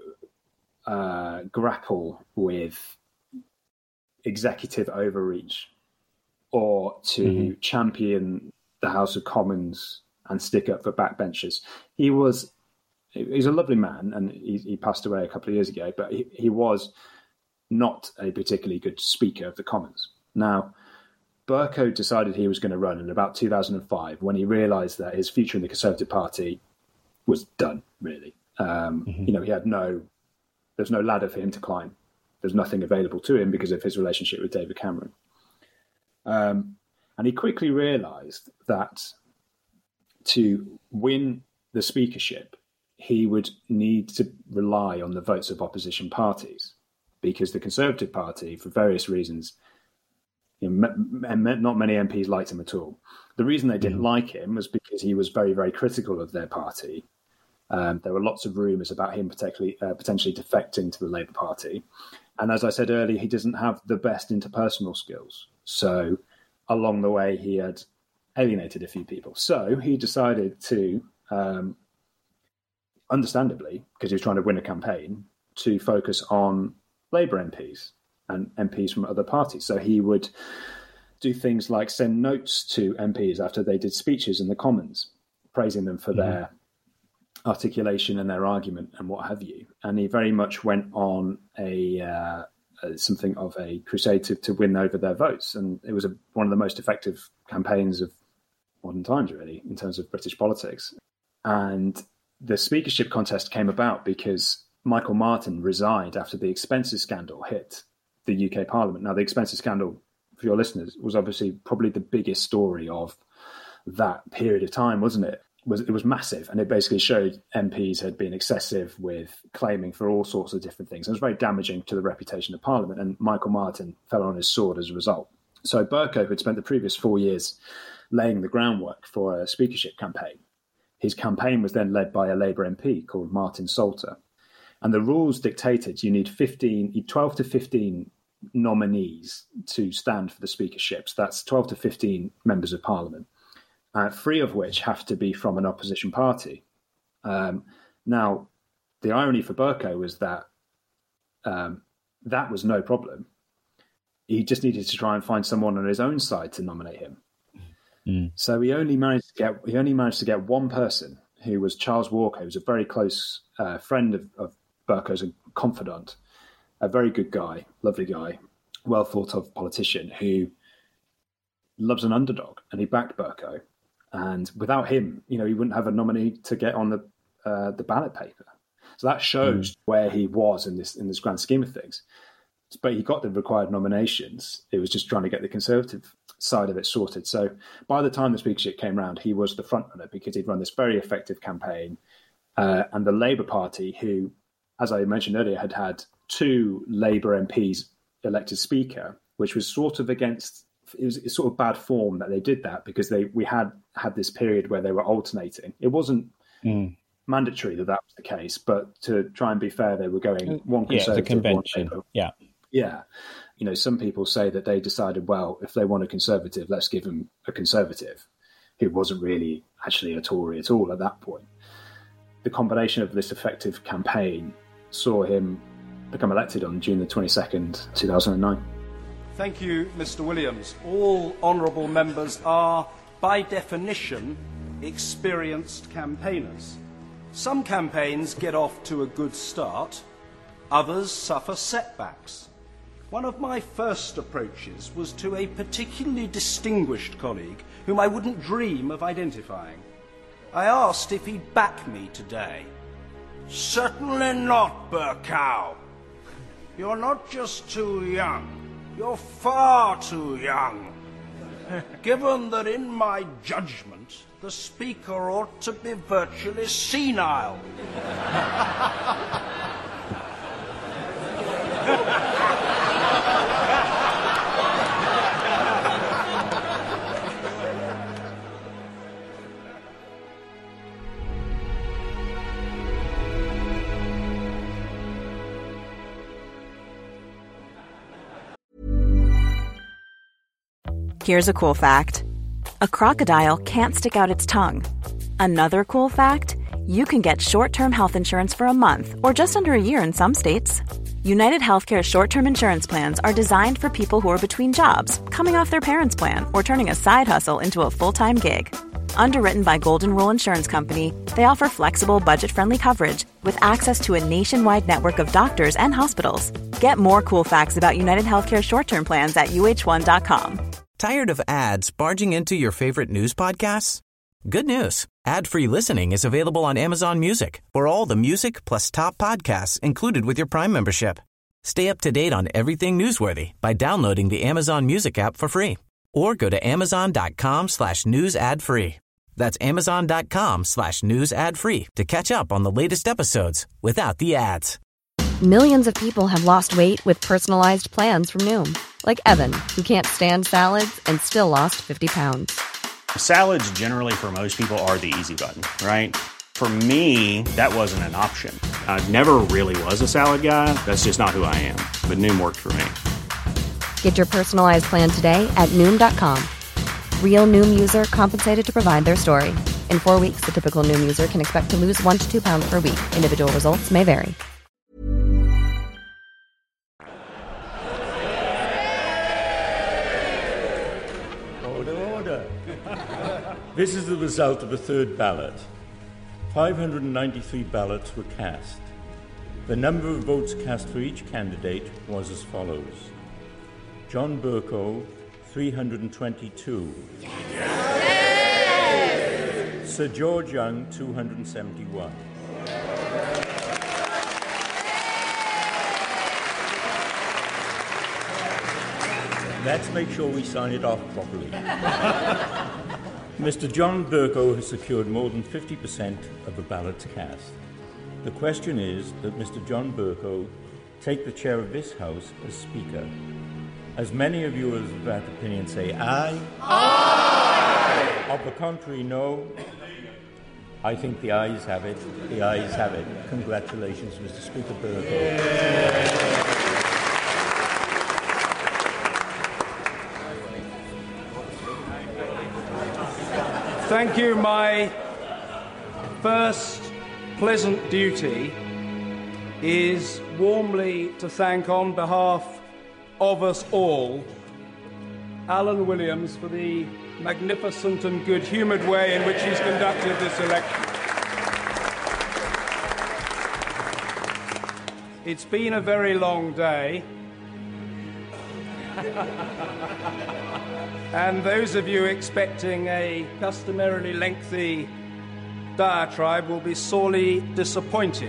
grapple with executive overreach or to champion the House of Commons and stick up for backbenchers. He's a lovely man, and he passed away a couple of years ago, but he was not a particularly good Speaker of the Commons. Now, Bercow decided he was going to run in about 2005 when he realised that his future in the Conservative Party was done, really. You know, there's no ladder for him to climb. There's nothing available to him because of his relationship with David Cameron. And he quickly realised that to win the speakership, he would need to rely on the votes of opposition parties, because the Conservative Party, for various reasons, not many MPs liked him at all. The reason they didn't like him was because he was very, very critical of their party. There were lots of rumours about him potentially defecting to the Labour Party. And as I said earlier, he doesn't have the best interpersonal skills. So along the way, he had alienated a few people. So he decided to, understandably, because he was trying to win a campaign, to focus on Labour MPs and MPs from other parties. So he would do things like send notes to MPs after they did speeches in the Commons, praising them for their articulation and their argument and what have you. And he very much went on something of a crusade to win over their votes. And it was one of the most effective campaigns of modern times, really, in terms of British politics. And the speakership contest came about because Michael Martin resigned after the expenses scandal hit the UK Parliament. Now, the expenses scandal, for your listeners, was obviously probably the biggest story of that period of time, wasn't it? It was massive, and it basically showed MPs had been excessive with claiming for all sorts of different things. It was very damaging to the reputation of Parliament, and Michael Martin fell on his sword as a result. So Bercow had spent the previous 4 years laying the groundwork for a speakership campaign. His campaign was then led by a Labour MP called Martin Salter. And the rules dictated you need 12 to 15 nominees to stand for the speakership. So that's 12 to 15 members of Parliament, 3 of which have to be from an opposition party. Now, the irony for Bercow was that that was no problem. He just needed to try and find someone on his own side to nominate him. So he only managed to get one person, who was Charles Walker, who was a very close friend of Bercow's, a confidant, a very good guy, lovely guy, well thought of politician who loves an underdog, and he backed Bercow. And without him, he wouldn't have a nominee to get on the ballot paper. So that shows where he was in this grand scheme of things. But he got the required nominations. It was just trying to get the Conservative side of it sorted. So by the time the speakership came round, he was the front runner because he'd run this very effective campaign. And the Labour Party, who, as I mentioned earlier, had 2 Labour MPs elected Speaker, which was sort of sort of bad form that they did that, because we had this period where they were alternating. It wasn't mandatory that was the case, but to try and be fair, they were going one Conservative, the convention. One Labour. Yeah. Some people say that they decided, well, if they want a Conservative, let's give them a Conservative who wasn't really actually a Tory at all at that point. The combination of this effective campaign saw him become elected on June the 22nd, 2009. Thank you, Mr. Williams. All honourable members are by definition, experienced campaigners. Some campaigns get off to a good start, others suffer setbacks. One of my first approaches was to a particularly distinguished colleague whom I wouldn't dream of identifying. I asked if he'd back me today. Certainly not, Burkow. You're not just too young, you're far too young. Given that in my judgment, the Speaker ought to be virtually senile. Here's a cool fact. A crocodile can't stick out its tongue. Another cool fact, you can get short-term health insurance for a month or just under a year in some states. United Healthcare short-term insurance plans are designed for people who are between jobs, coming off their parents' plan, or turning a side hustle into a full-time gig. Underwritten by Golden Rule Insurance Company, they offer flexible, budget-friendly coverage with access to a nationwide network of doctors and hospitals. Get more cool facts about United Healthcare short-term plans at uh1.com. Tired of ads barging into your favorite news podcasts? Good news. Ad-free listening is available on Amazon Music for all the music plus top podcasts included with your Prime membership. Stay up to date on everything newsworthy by downloading the Amazon Music app for free or go to amazon.com/news ad free. That's amazon.com/news ad free to catch up on the latest episodes without the ads. Millions of people have lost weight with personalized plans from Noom. Like Evan, who can't stand salads and still lost 50 pounds. Salads generally for most people are the easy button, right? For me, that wasn't an option. I never really was a salad guy. That's just not who I am. But Noom worked for me. Get your personalized plan today at Noom.com. Real Noom user compensated to provide their story. In 4 weeks, the typical Noom user can expect to lose 1 to 2 pounds per week. Individual results may vary. This is the result of a third ballot. 593 ballots were cast. The number of votes cast for each candidate was as follows. John Bercow, 322. Yes! Sir George Young, 271. Let's make sure we sign it off properly. Mr. John Bercow has secured more than 50% of the ballots cast. The question is that Mr. John Bercow take the chair of this House as Speaker. As many of you as of that opinion say aye. Aye! Of the contrary, no. I think the ayes have it. The ayes have it. Congratulations, Mr. Speaker Bercow. Thank you. My first pleasant duty is warmly to thank on behalf of us all Alan Williams for the magnificent and good-humoured way in which he's conducted this election. It's been a very long day. And those of you expecting a customarily lengthy diatribe will be sorely disappointed.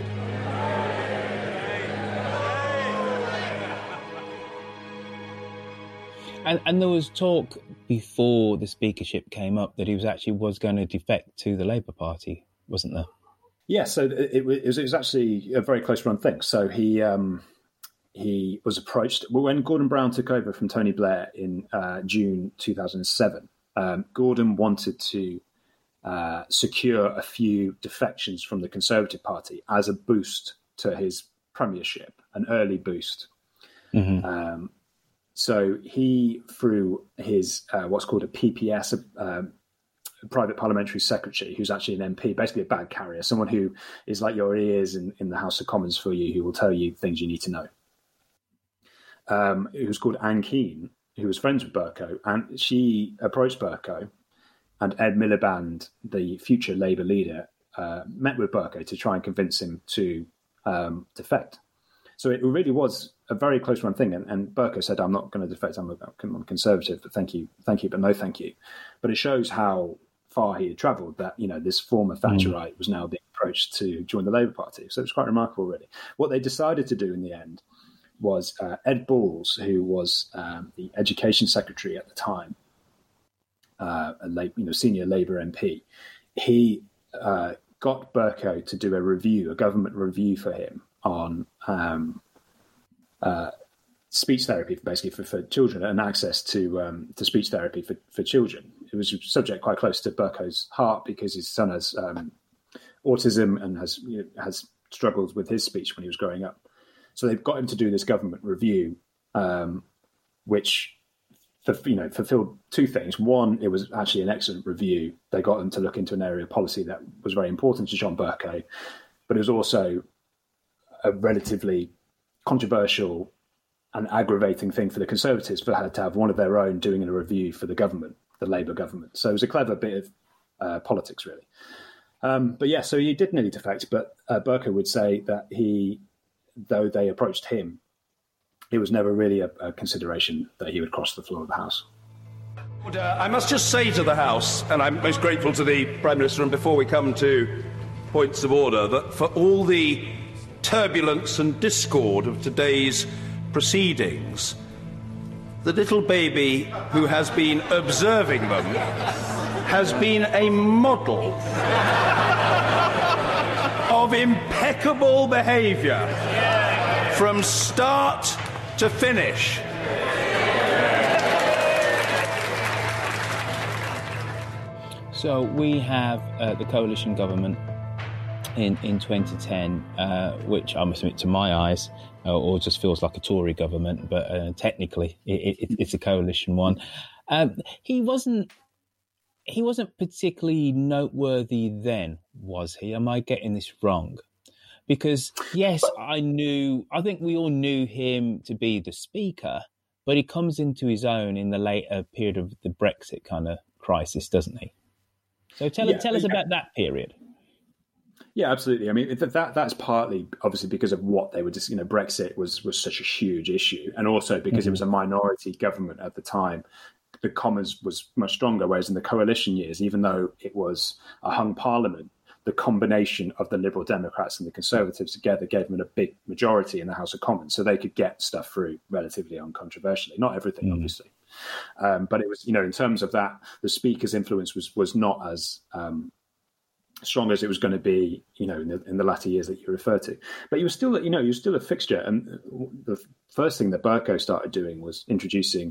And there was talk before the speakership came up that he was going to defect to the Labour Party, wasn't there? Yeah, so it was actually a very close run thing. So he was approached when Gordon Brown took over from Tony Blair in June 2007. Gordon wanted to secure a few defections from the Conservative Party as a boost to his premiership, an early boost. Mm-hmm. So he, through his what's called a PPS, a private parliamentary secretary, who's actually an MP, basically a bag carrier, someone who is like your ears in the House of Commons for you, who will tell you things you need to know. Who was called Anne Keane, who was friends with Bercow, and she approached Bercow and Ed Miliband, the future Labour leader, met with Bercow to try and convince him to defect. So it really was a very close run thing. And Bercow said, I'm not going to defect, I'm a conservative, but thank you, but no thank you. But it shows how far he had travelled, that, this former Thatcherite was now being approached to join the Labour Party. So it was quite remarkable, really. What they decided to do in the end was Ed Balls, who was the Education Secretary at the time, a senior Labour MP, he got Bercow to do a government review for him on speech therapy, basically for children, and access to speech therapy for children. It was a subject quite close to Bercow's heart because his son has autism and has struggled with his speech when he was growing up. So they've got him to do this government review, which fulfilled two things. One, it was actually an excellent review. They got him to look into an area of policy that was very important to John Bercow, but it was also a relatively controversial and aggravating thing for the Conservatives for had to have one of their own doing a review for the government, the Labour government. So it was a clever bit of politics, really. So he did nearly defect, but Bercow would say that though they approached him, it was never really a consideration that he would cross the floor of the House. I must just say to the House, and I'm most grateful to the Prime Minister, and before we come to points of order, that for all the turbulence and discord of today's proceedings, the little baby who has been observing them has been a model of impeccable behaviour from start to finish. So we have the coalition government in 2010, which I must admit, to my eyes, or just feels like a Tory government, but technically it's a coalition one. He wasn't particularly noteworthy then, was he? Am I getting this wrong? Because, yes, I think we all knew him to be the Speaker, but he comes into his own in the later period of the Brexit kind of crisis, doesn't he? So tell us about that period. Yeah, absolutely. I mean, that's partly, obviously, because of what they were just, Brexit was such a huge issue, and also because it was a minority government at the time. The Commons was much stronger, whereas in the coalition years, even though it was a hung parliament, the combination of the Liberal Democrats and the Conservatives together gave them a big majority in the House of Commons, so they could get stuff through relatively uncontroversially. Not everything, obviously. But it was, in terms of that, the Speaker's influence was not as strong as it was going to be, in the latter years that you refer to. But he was still, a fixture. And the first thing that Bercow started doing was introducing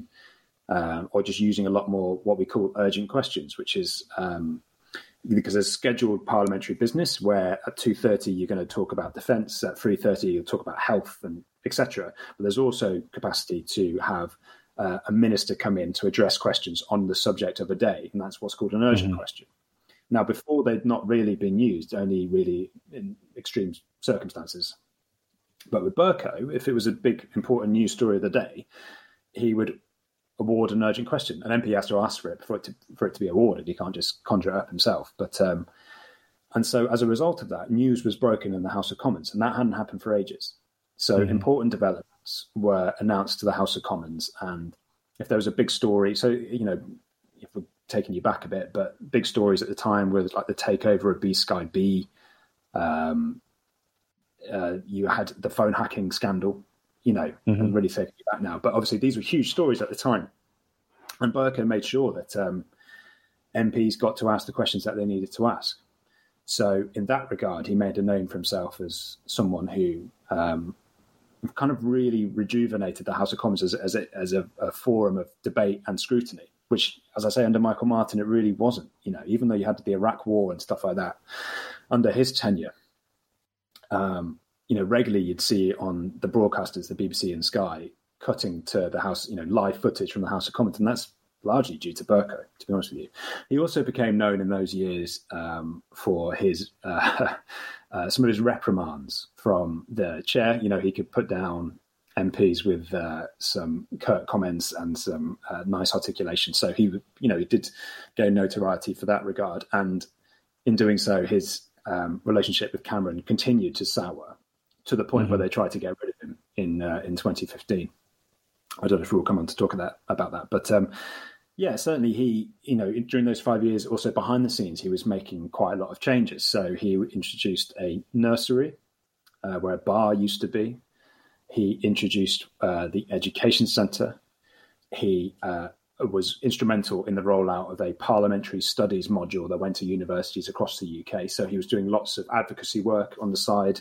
or just using a lot more what we call urgent questions, which is because there's scheduled parliamentary business where at 2:30 you're going to talk about defence, at 3:30 you'll talk about health and etc. But there's also capacity to have a minister come in to address questions on the subject of a day, and that's what's called an urgent question. Now, before they'd not really been used, only really in extreme circumstances. But with Bercow, if it was a big, important news story of the day, he would award an urgent question. An MP has to ask for it for it to be awarded. He can't just conjure it up himself. But and so as a result of that, news was broken in the House of Commons, and that hadn't happened for ages. So important developments were announced to the House of Commons, and if there was a big story, so if we're taking you back a bit, but big stories at the time were like the takeover of B-Sky B. You had the phone hacking scandal, I'm really taking you back now. But obviously these were huge stories at the time. And Bercow made sure that MPs got to ask the questions that they needed to ask. So in that regard, he made a name for himself as someone who kind of really rejuvenated the House of Commons as a forum of debate and scrutiny, which, as I say, under Michael Martin, it really wasn't. Even though you had the Iraq War and stuff like that, under his tenure, regularly you'd see on the broadcasters, the BBC and Sky, cutting to the House, live footage from the House of Commons, and that's largely due to Bercow, to be honest with you. He also became known in those years for his some of his reprimands from the chair. He could put down MPs with some curt comments and some nice articulation. So he did gain notoriety for that regard. And in doing so, his relationship with Cameron continued to sour to the point where they tried to get rid of him in 2015. I don't know if we'll come on to talk about that, but certainly he, during those 5 years, also behind the scenes, he was making quite a lot of changes. So he introduced a nursery where a bar used to be. He introduced the education centre. He was instrumental in the rollout of a parliamentary studies module that went to universities across the UK. So he was doing lots of advocacy work on the side.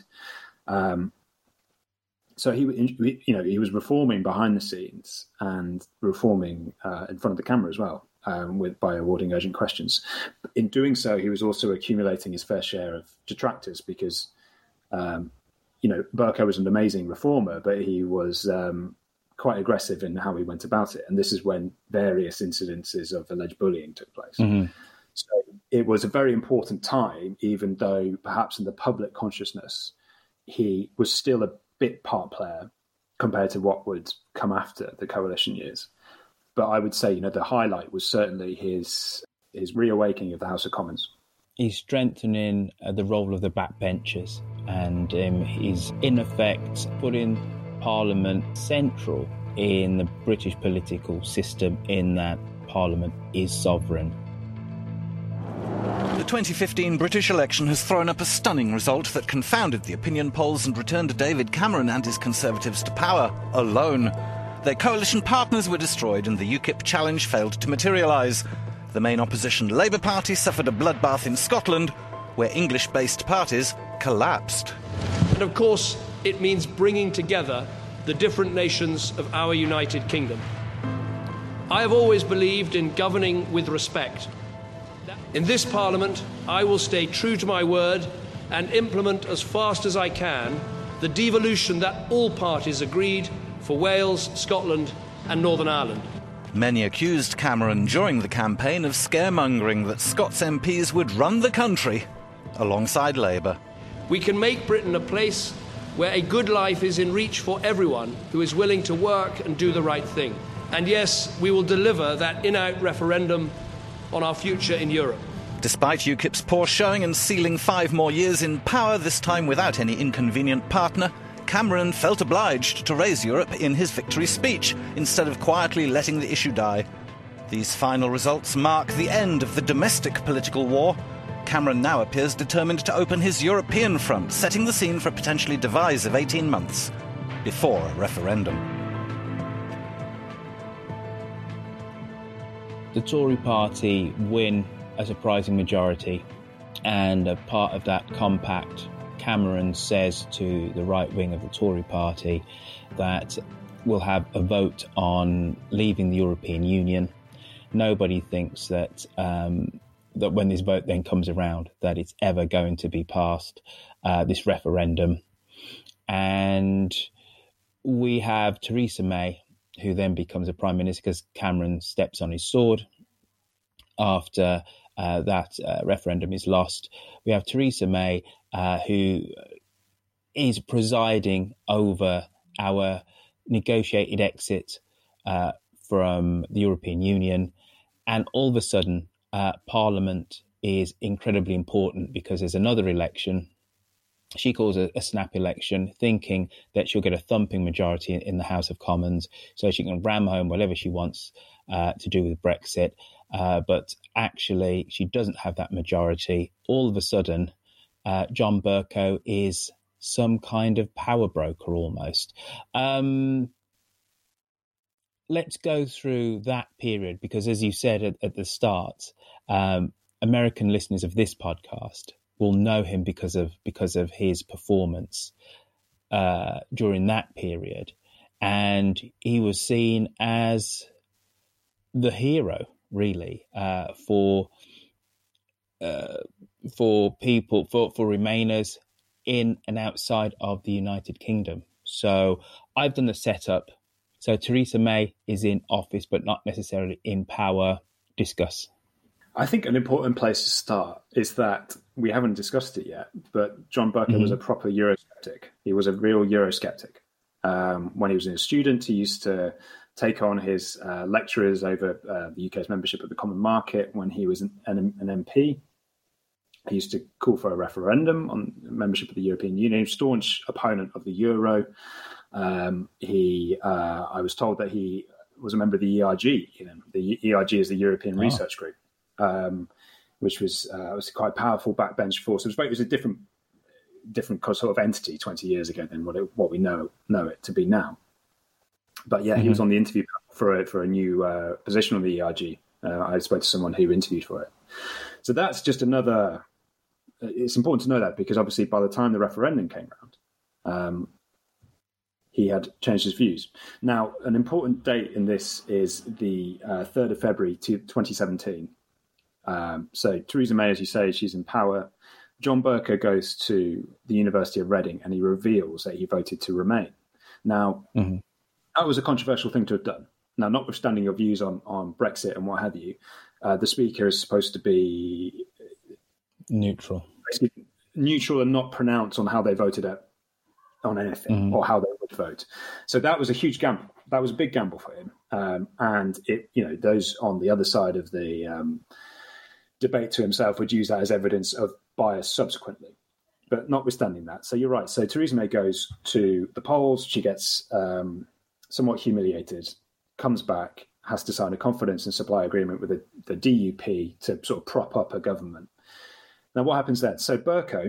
So he was reforming behind the scenes and reforming in front of the camera as well, by awarding urgent questions. In doing so, he was also accumulating his fair share of detractors because, Bercow was an amazing reformer, but he was quite aggressive in how he went about it. And this is when various incidences of alleged bullying took place. Mm-hmm. So it was a very important time, even though perhaps in the public consciousness, he was still a bit part player compared to what would come after the coalition years. But I would say, the highlight was certainly his reawakening of the House of Commons. He's strengthening the role of the backbenchers, and he's in effect putting Parliament central in the British political system, in that Parliament is sovereign. The 2015 British election has thrown up a stunning result that confounded the opinion polls and returned David Cameron and his Conservatives to power, alone. Their coalition partners were destroyed and the UKIP challenge failed to materialise. The main opposition Labour Party suffered a bloodbath in Scotland, where English-based parties collapsed. And of course, it means bringing together the different nations of our United Kingdom. I have always believed in governing with respect. In this Parliament, I will stay true to my word and implement as fast as I can the devolution that all parties agreed for Wales, Scotland and Northern Ireland. Many accused Cameron during the campaign of scaremongering that Scots MPs would run the country alongside Labour. We can make Britain a place where a good life is in reach for everyone who is willing to work and do the right thing. And yes, we will deliver that in-out referendum on our future in Europe. Despite UKIP's poor showing and sealing 5 more years in power, this time without any inconvenient partner, Cameron felt obliged to raise Europe in his victory speech, instead of quietly letting the issue die. These final results mark the end of the domestic political war. Cameron now appears determined to open his European front, setting the scene for a potentially divisive 18 months before a referendum. The Tory party win a surprising majority, and a part of that compact, Cameron says to the right wing of the Tory party that we'll have a vote on leaving the European Union. Nobody thinks that that when this vote then comes around, that it's ever going to be passed, this referendum. And we have Theresa May, who then becomes a prime minister because Cameron steps on his sword after that referendum is lost. We have Theresa May, who is presiding over our negotiated exit from the European Union. And all of a sudden, Parliament is incredibly important because there's another election. She calls it a snap election, thinking that she'll get a thumping majority in the House of Commons so she can ram home whatever she wants to do with Brexit. But actually, she doesn't have that majority. All of a sudden, John Bercow is some kind of power broker almost. Let's go through that period because, as you said at the start, American listeners of this podcast will know him because of his performance during that period, and he was seen as the hero, really, for people, for Remainers in and outside of the United Kingdom. So I've done the setup. So Theresa May is in office, but not necessarily in power. Discuss. I think an important place to start is that we haven't discussed it yet, but John Bercow was a proper Eurosceptic. He was a real Eurosceptic. When he was a student, he used to take on his lecturers over the UK's membership of the Common Market. When he was an MP, he used to call for a referendum on membership of the European Union. He was a staunch opponent of the euro. I was told that he was a member of the ERG. The ERG is the European Research Group, which was quite powerful backbench force. It was a different sort of entity 20 years ago than what we know it to be now. But yeah, he was on the interview for a new position on the ERG. I spoke to someone who interviewed for it. So that's just another. It's important to know that, because obviously by the time the referendum came around, he had changed his views. Now, an important date in this is the 3rd of February 2017. So Theresa May, as you say, she's in power. John Bercow goes to the University of Reading and he reveals that he voted to remain. Now, that was a controversial thing to have done. Now, notwithstanding your views on Brexit and what have you, the speaker is supposed to be neutral and not pronounce on how they voted on anything or how they would vote. So that was a huge gamble. That was a big gamble for him. And those on the other side of the debate to himself would use that as evidence of bias subsequently. But notwithstanding that, so you're right. So Theresa May goes to the polls. She gets somewhat humiliated, comes back, has to sign a confidence and supply agreement with the DUP to sort of prop up a government. Now, what happens then? So Bercow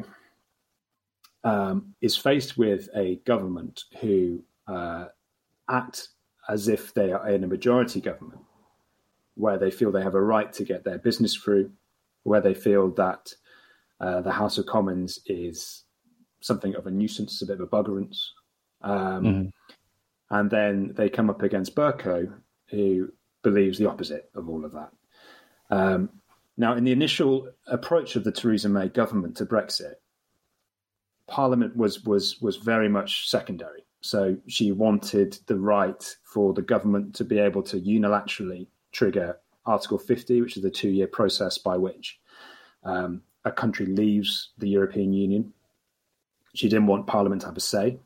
is faced with a government who act as if they are in a majority government, where they feel they have a right to get their business through, where they feel that the House of Commons is something of a nuisance, a bit of a buggerance. And then they come up against Bercow, who believes the opposite of all of that. Now, in the initial approach of the Theresa May government to Brexit, Parliament was very much secondary. So she wanted the right for the government to be able to unilaterally trigger Article 50, which is the 2-year process by which a country leaves the European Union. She didn't want Parliament to have a say.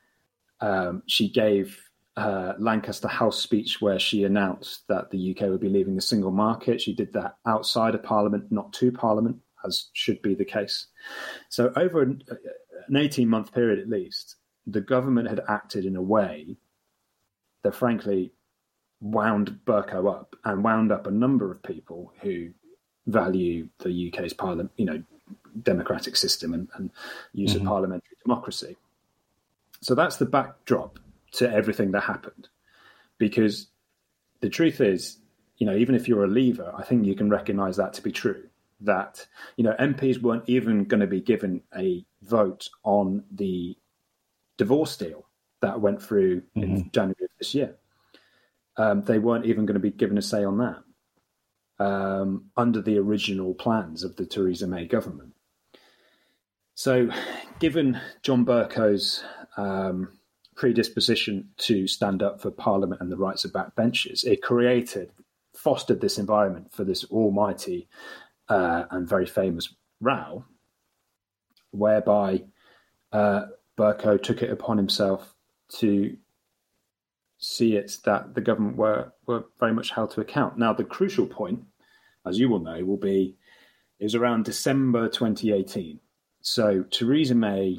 She gave Lancaster House speech where she announced that the UK would be leaving the single market. She did that outside of Parliament, not to Parliament, as should be the case. So over an 18-month period at least, the government had acted in a way that frankly wound Bercow up and wound up a number of people who value the UK's parliament, democratic system and use of parliamentary democracy. So that's the backdrop to everything that happened. Because the truth is, even if you're a leaver, I think you can recognise that to be true. That, MPs weren't even going to be given a vote on the divorce deal that went through in January of this year. They weren't even going to be given a say on that under the original plans of the Theresa May government. So given John Bercow's predisposition to stand up for Parliament and the rights of backbenchers, it fostered this environment for this almighty and very famous row, whereby Bercow took it upon himself to see it that the government were very much held to account. Now, the crucial point, as you will know, is around December 2018. So Theresa May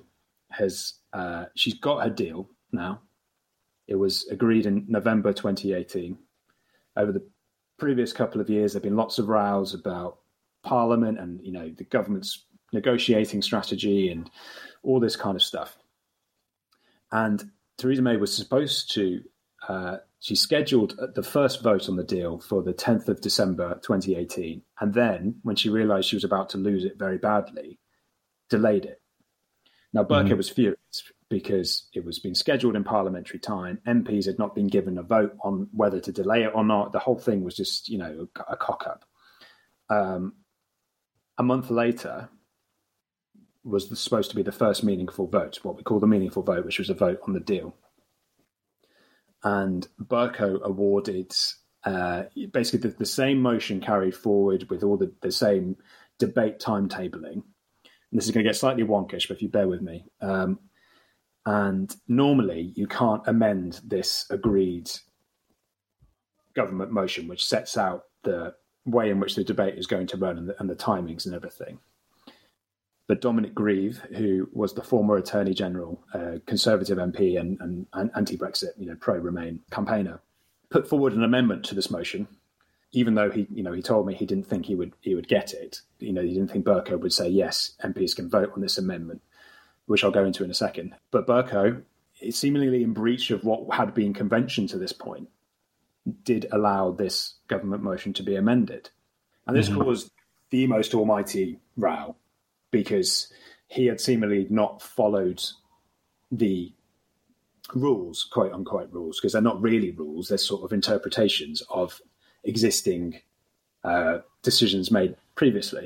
she's got her deal now. It was agreed in November 2018. Over the previous couple of years, there have been lots of rows about Parliament and, the government's negotiating strategy and all this kind of stuff. And Theresa May was supposed to, she scheduled the first vote on the deal for the 10th of December 2018. And then when she realised she was about to lose it very badly, delayed it. Now, Bercow was furious because it was being scheduled in parliamentary time. MPs had not been given a vote on whether to delay it or not. The whole thing was just, a cock-up. A month later was supposed to be the first meaningful vote, what we call the meaningful vote, which was a vote on the deal. And Bercow awarded basically the same motion carried forward with all the same debate timetabling. And this is going to get slightly wonkish, but if you bear with me. And normally you can't amend this agreed government motion, which sets out the way in which the debate is going to run and the timings and everything. But Dominic Grieve, who was the former Attorney General, Conservative MP and anti-Brexit, pro-Remain campaigner, put forward an amendment to this motion, even though he told me he didn't think he would get it. He didn't think Bercow would say, yes, MPs can vote on this amendment, which I'll go into in a second. But Bercow, seemingly in breach of what had been convention to this point, did allow this government motion to be amended. And this caused the most almighty row, because he had seemingly not followed the rules, quote unquote rules, because they're not really rules, they're sort of interpretations of existing decisions made previously.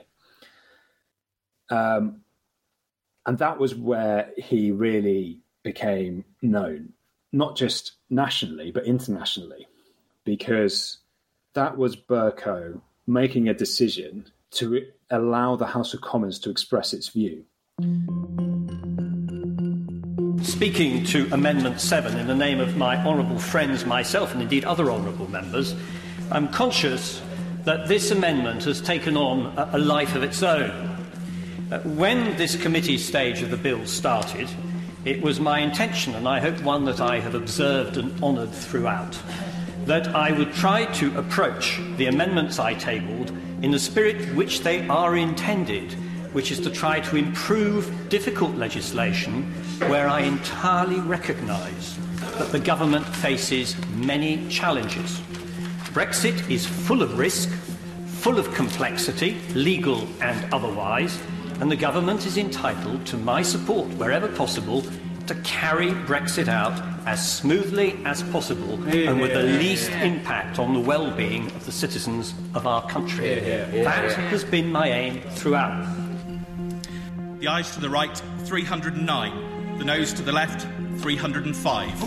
And that was where he really became known, not just nationally, but internationally, because that was Bercow making a decision to allow the House of Commons to express its view. Speaking to Amendment 7 in the name of my honourable friends, myself, and indeed other honourable members, I'm conscious that this amendment has taken on a life of its own. When this committee stage of the bill started, it was my intention, and I hope one that I have observed and honoured throughout, that I would try to approach the amendments I tabled in the spirit which they are intended, which is to try to improve difficult legislation where I entirely recognise that the government faces many challenges. Brexit is full of risk, full of complexity, legal and otherwise, and the government is entitled to my support wherever possible to carry Brexit out as smoothly as possible and with the least impact on the well-being of the citizens of our country. That has been my aim throughout. The ayes to the right, 309. The noes to the left, 305.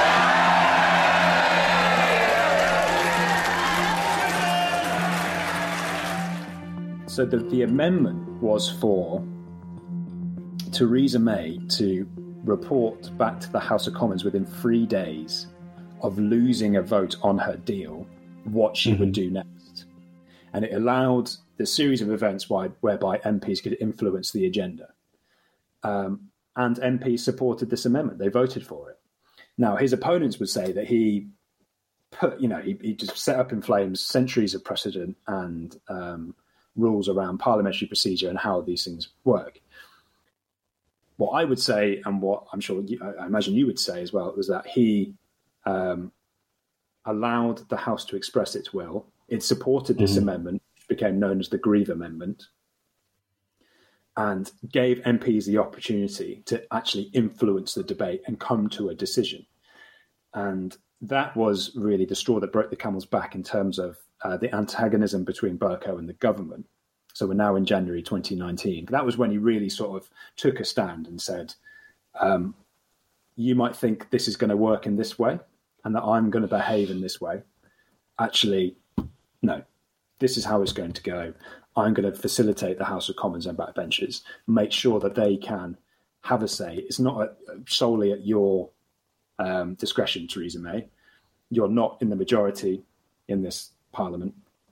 So the amendment was for Theresa May to report back to the House of Commons within 3 days of losing a vote on her deal what she would do next. And it allowed the series of events whereby MPs could influence the agenda. And MPs supported this amendment. They voted for it. Now, his opponents would say that he just set up in flames centuries of precedent and rules around parliamentary procedure and how these things work. What I would say, and what I'm sure I imagine you would say as well, was that he allowed the House to express its will. It supported this amendment, which became known as the Grieve Amendment, and gave MPs the opportunity to actually influence the debate and come to a decision. And that was really the straw that broke the camel's back in terms of the antagonism between Bercow and the government. So we're now in January 2019. That was when he really sort of took a stand and said, you might think this is going to work in this way and that I'm going to behave in this way. Actually, no, this is how it's going to go. I'm going to facilitate the House of Commons and backbenchers, make sure that they can have a say. It's not solely at your discretion, Theresa May. You're not in the majority in this Parliament.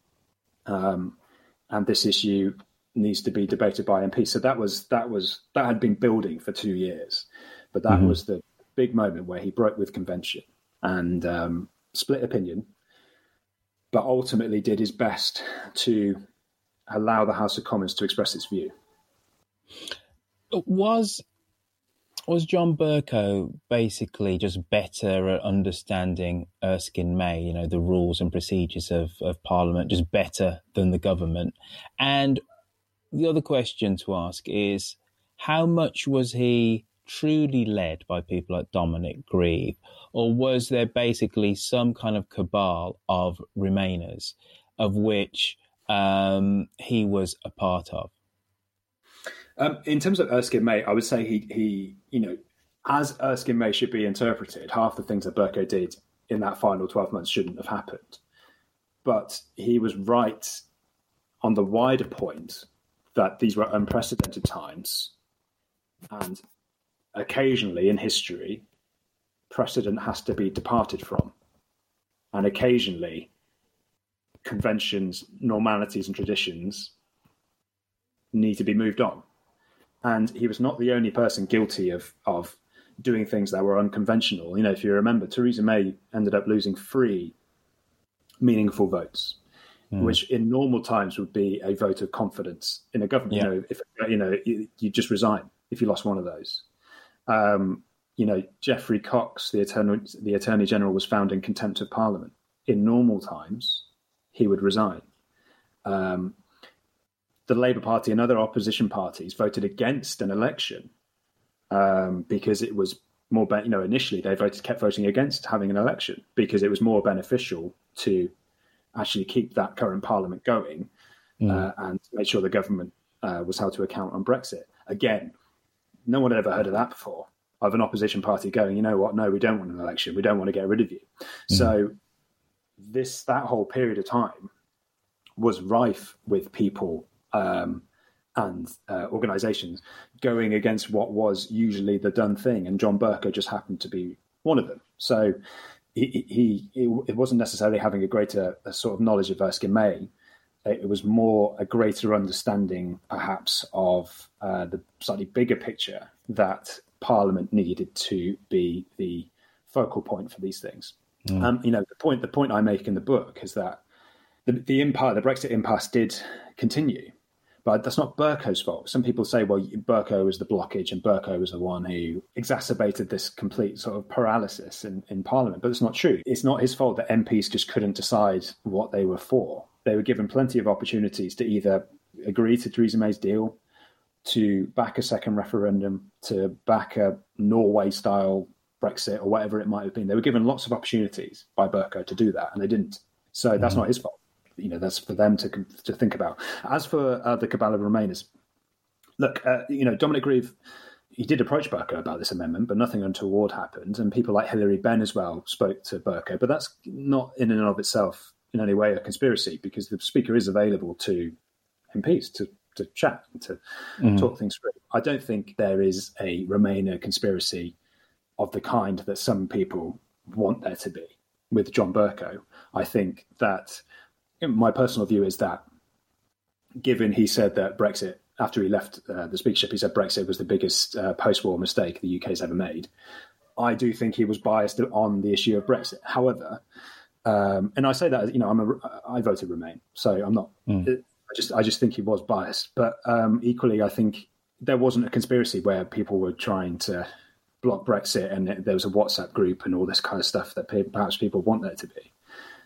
And this issue needs to be debated by MPs. So that had been building for 2 years, but that was the big moment where he broke with convention and split opinion, but ultimately did his best to allow the House of Commons to express its view. Was John Bercow basically just better at understanding Erskine May, the rules and procedures of Parliament, just better than the government? And the other question to ask is, how much was he truly led by people like Dominic Grieve, or was there basically some kind of cabal of Remainers of which he was a part of? In terms of Erskine May, I would say he as Erskine May should be interpreted, half the things that Bercow did in that final 12 months shouldn't have happened. But he was right on the wider point that these were unprecedented times and occasionally in history, precedent has to be departed from. And occasionally, conventions, normalities and traditions need to be moved on. And he was not the only person guilty of doing things that were unconventional. You know, if you remember, Theresa May ended up losing 3 meaningful votes, which in normal times would be a vote of confidence in a government. Yeah. You know, if you just resign if you lost one of those. You know, Geoffrey Cox, the Attorney General, was found in contempt of Parliament. In normal times, he would resign. The Labour Party and other opposition parties voted against an election because it was more, initially they kept voting against having an election because it was more beneficial to actually keep that current Parliament going and make sure the government was held to account on Brexit. Again, no one had ever heard of that before, of an opposition party going, you know what, no, we don't want an election. We don't want to get rid of you. So that whole period of time was rife with people and organisations going against what was usually the done thing. And John Bercow just happened to be one of them. So it wasn't necessarily having a sort of knowledge of Erskine May. It was more a greater understanding, perhaps, of the slightly bigger picture that Parliament needed to be the focal point for these things. The point I make in the book is that the Brexit impasse did continue, but that's not Bercow's fault. Some people say, well, Bercow was the blockage and Bercow was the one who exacerbated this complete sort of paralysis in Parliament, but it's not true. It's not his fault that MPs just couldn't decide what they were for. They were given plenty of opportunities to either agree to Theresa May's deal, to back a second referendum, to back a Norway-style Brexit or whatever it might have been. They were given lots of opportunities by Bercow to do that, and they didn't. So that's not his fault. That's for them to think about. As for the cabal of Remainers, look, Dominic Grieve, he did approach Bercow about this amendment, but nothing untoward happened. And people like Hilary Benn as well spoke to Bercow, but that's not in and of itself in any way a conspiracy, because the Speaker is available to MPs to chat and to talk things through. I don't think there is a Remainer conspiracy of the kind that some people want there to be with John Bercow. I think that my personal view is that, given he said that Brexit, after he left the speakership, he said Brexit was the biggest post-war mistake the UK's ever made. I do think he was biased on the issue of Brexit. However, and I say that, I voted Remain, so I'm not. I just think he was biased. But equally, I think there wasn't a conspiracy where people were trying to block Brexit and there was a WhatsApp group and all this kind of stuff that perhaps people want there to be.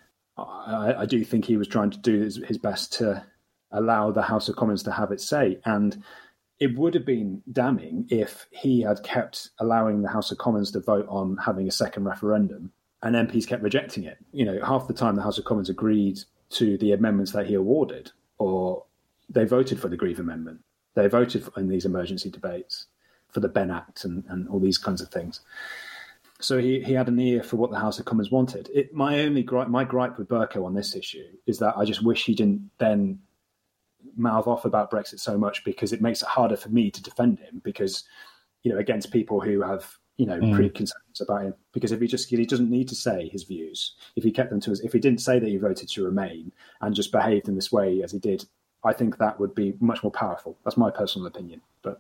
I do think he was trying to do his best to allow the House of Commons to have its say. And it would have been damning if he had kept allowing the House of Commons to vote on having a second referendum and MPs kept rejecting it. Half the time the House of Commons agreed to the amendments that he awarded, or they voted for the Grieve Amendment. They voted in these emergency debates for the Benn Act and all these kinds of things. So he had an ear for what the House of Commons wanted. My gripe with Bercow on this issue is that I just wish he didn't then mouth off about Brexit so much, because it makes it harder for me to defend him, because, against people who have, preconceptions about him. Because if he doesn't need to say his views, if he kept them to if he didn't say that he voted to Remain and just behaved in this way as he did, I think that would be much more powerful. That's my personal opinion. But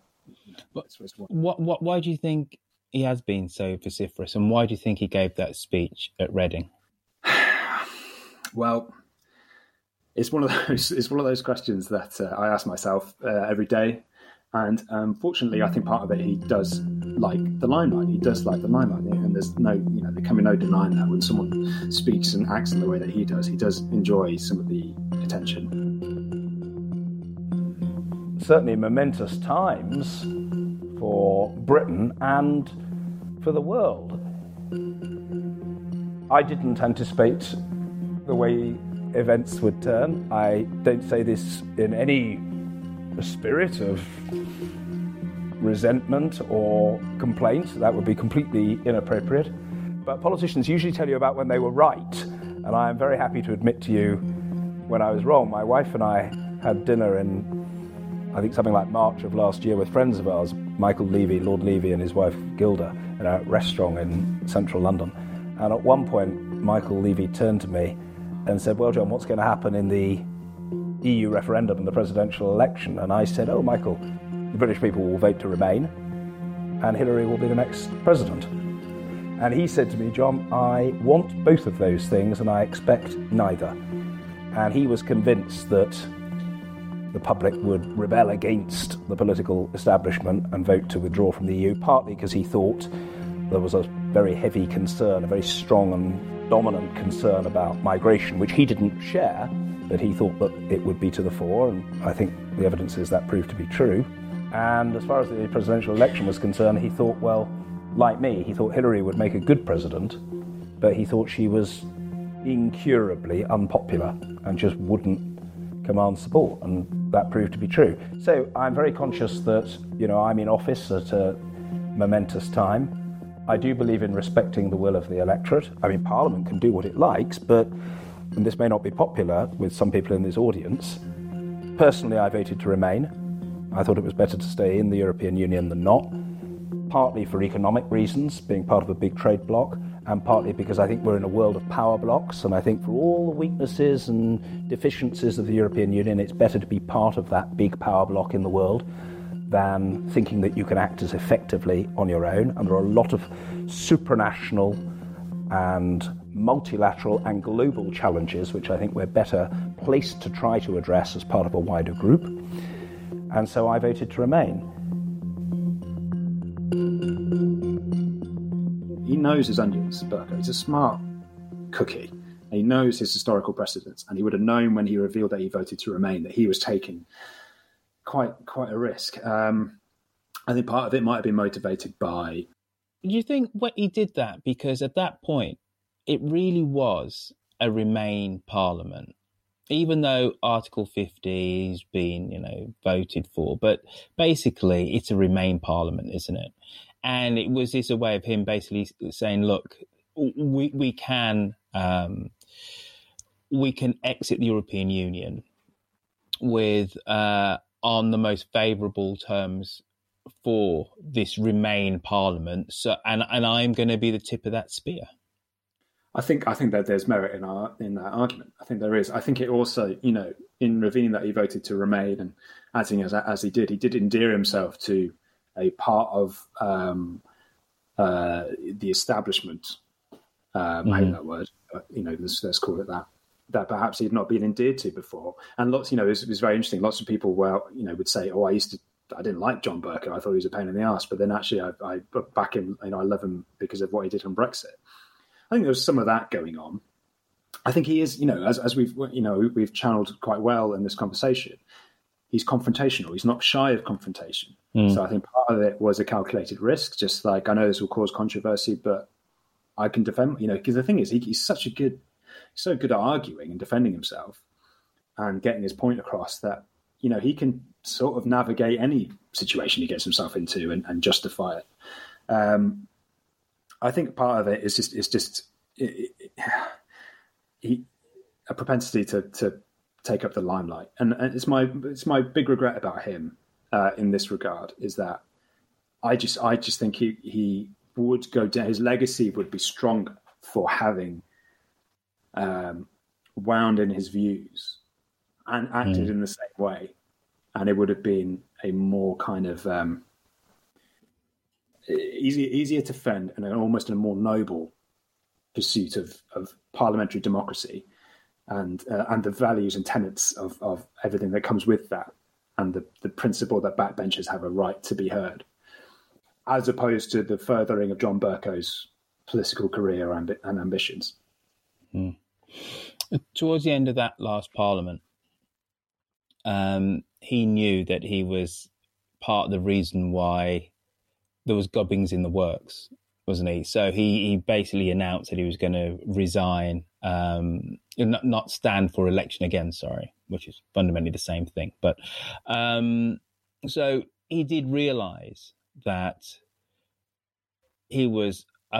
why do you think he has been so vociferous, and why do you think he gave that speech at Reading? Well, it's one of those questions that I ask myself every day, and fortunately, I think part of it, he does like the limelight. He does like the limelight, and there's there can be no denying that when someone speaks and acts in the way that he does enjoy some of the attention. Certainly momentous times for Britain and for the world. I didn't anticipate the way events would turn. I don't say this in any spirit of resentment or complaint. That would be completely inappropriate. But politicians usually tell you about when they were right, and I am very happy to admit to you when I was wrong. My wife and I had dinner in I think something like March of last year with friends of ours, Michael Levy, Lord Levy and his wife Gilda, in a restaurant in central London. And at one point, Michael Levy turned to me and said, well, John, what's going to happen in the EU referendum and the presidential election? And I said, oh, Michael, the British people will vote to remain and Hillary will be the next president. And he said to me, John, I want both of those things and I expect neither. And he was convinced that the public would rebel against the political establishment and vote to withdraw from the EU, partly because he thought there was a very heavy concern, a very strong and dominant concern about migration, which he didn't share, but he thought that it would be to the fore, and I think the evidence is that proved to be true. And as far as the presidential election was concerned, he thought, well, like me, he thought Hillary would make a good president, but he thought she was incurably unpopular and just wouldn't command support, and that proved to be true. So I'm very conscious that, I'm in office at a momentous time. I do believe in respecting the will of the electorate. I mean, Parliament can do what it likes, and this may not be popular with some people in this audience. Personally, I voted to remain. I thought it was better to stay in the European Union than not, partly for economic reasons, being part of a big trade bloc, and partly because I think we're in a world of power blocks, and I think for all the weaknesses and deficiencies of the European Union, it's better to be part of that big power block in the world than thinking that you can act as effectively on your own. And there are a lot of supranational and multilateral and global challenges which I think we're better placed to try to address as part of a wider group. And so I voted to remain. He knows his onions, Bercow. He's a smart cookie. He knows his historical precedents, and he would have known when he revealed that he voted to remain that he was taking quite a risk. I think part of it might have been motivated by... Do you think what he did that because at that point it really was a Remain Parliament, even though Article 50 has been, voted for, but basically it's a Remain Parliament, isn't it? And it was this a way of him basically saying, look, we can exit the European Union with on the most favourable terms for this Remain Parliament. So, and I'm going to be the tip of that spear. I think that there's merit in that argument. I think there is. I think it also, in revealing that he voted to remain and acting as he did endear himself to a part of the establishment. I hate that word, but let's call it that perhaps he'd not been endeared to before. And lots, it was very interesting. Lots of people, would say, "Oh, I didn't like John Bercow. I thought he was a pain in the arse." But then actually, I back him. I love him because of what he did on Brexit. I think there's some of that going on. I think he is, as we've channeled quite well in this conversation. He's confrontational. He's not shy of confrontation. So I think part of it was a calculated risk. Just like, I know this will cause controversy, but I can defend. Because the thing is, he's so good at arguing and defending himself and getting his point across that he can sort of navigate any situation he gets himself into and justify it. I think part of it is just a propensity to take up the limelight, and it's my big regret about him in this regard is that I just think he would go down. His legacy would be stronger for having wound in his views and acted in the same way, and it would have been a more kind of easier to fend and almost a more noble pursuit of parliamentary democracy and the values and tenets of everything that comes with that, and the principle that backbenchers have a right to be heard, as opposed to the furthering of John Bercow's political career and ambitions. Towards the end of that last Parliament, he knew that he was part of the reason why there was gobbings in the works, wasn't he? So he basically announced that he was going to resign, not stand for election again, which is fundamentally the same thing. But so he did realise that he was a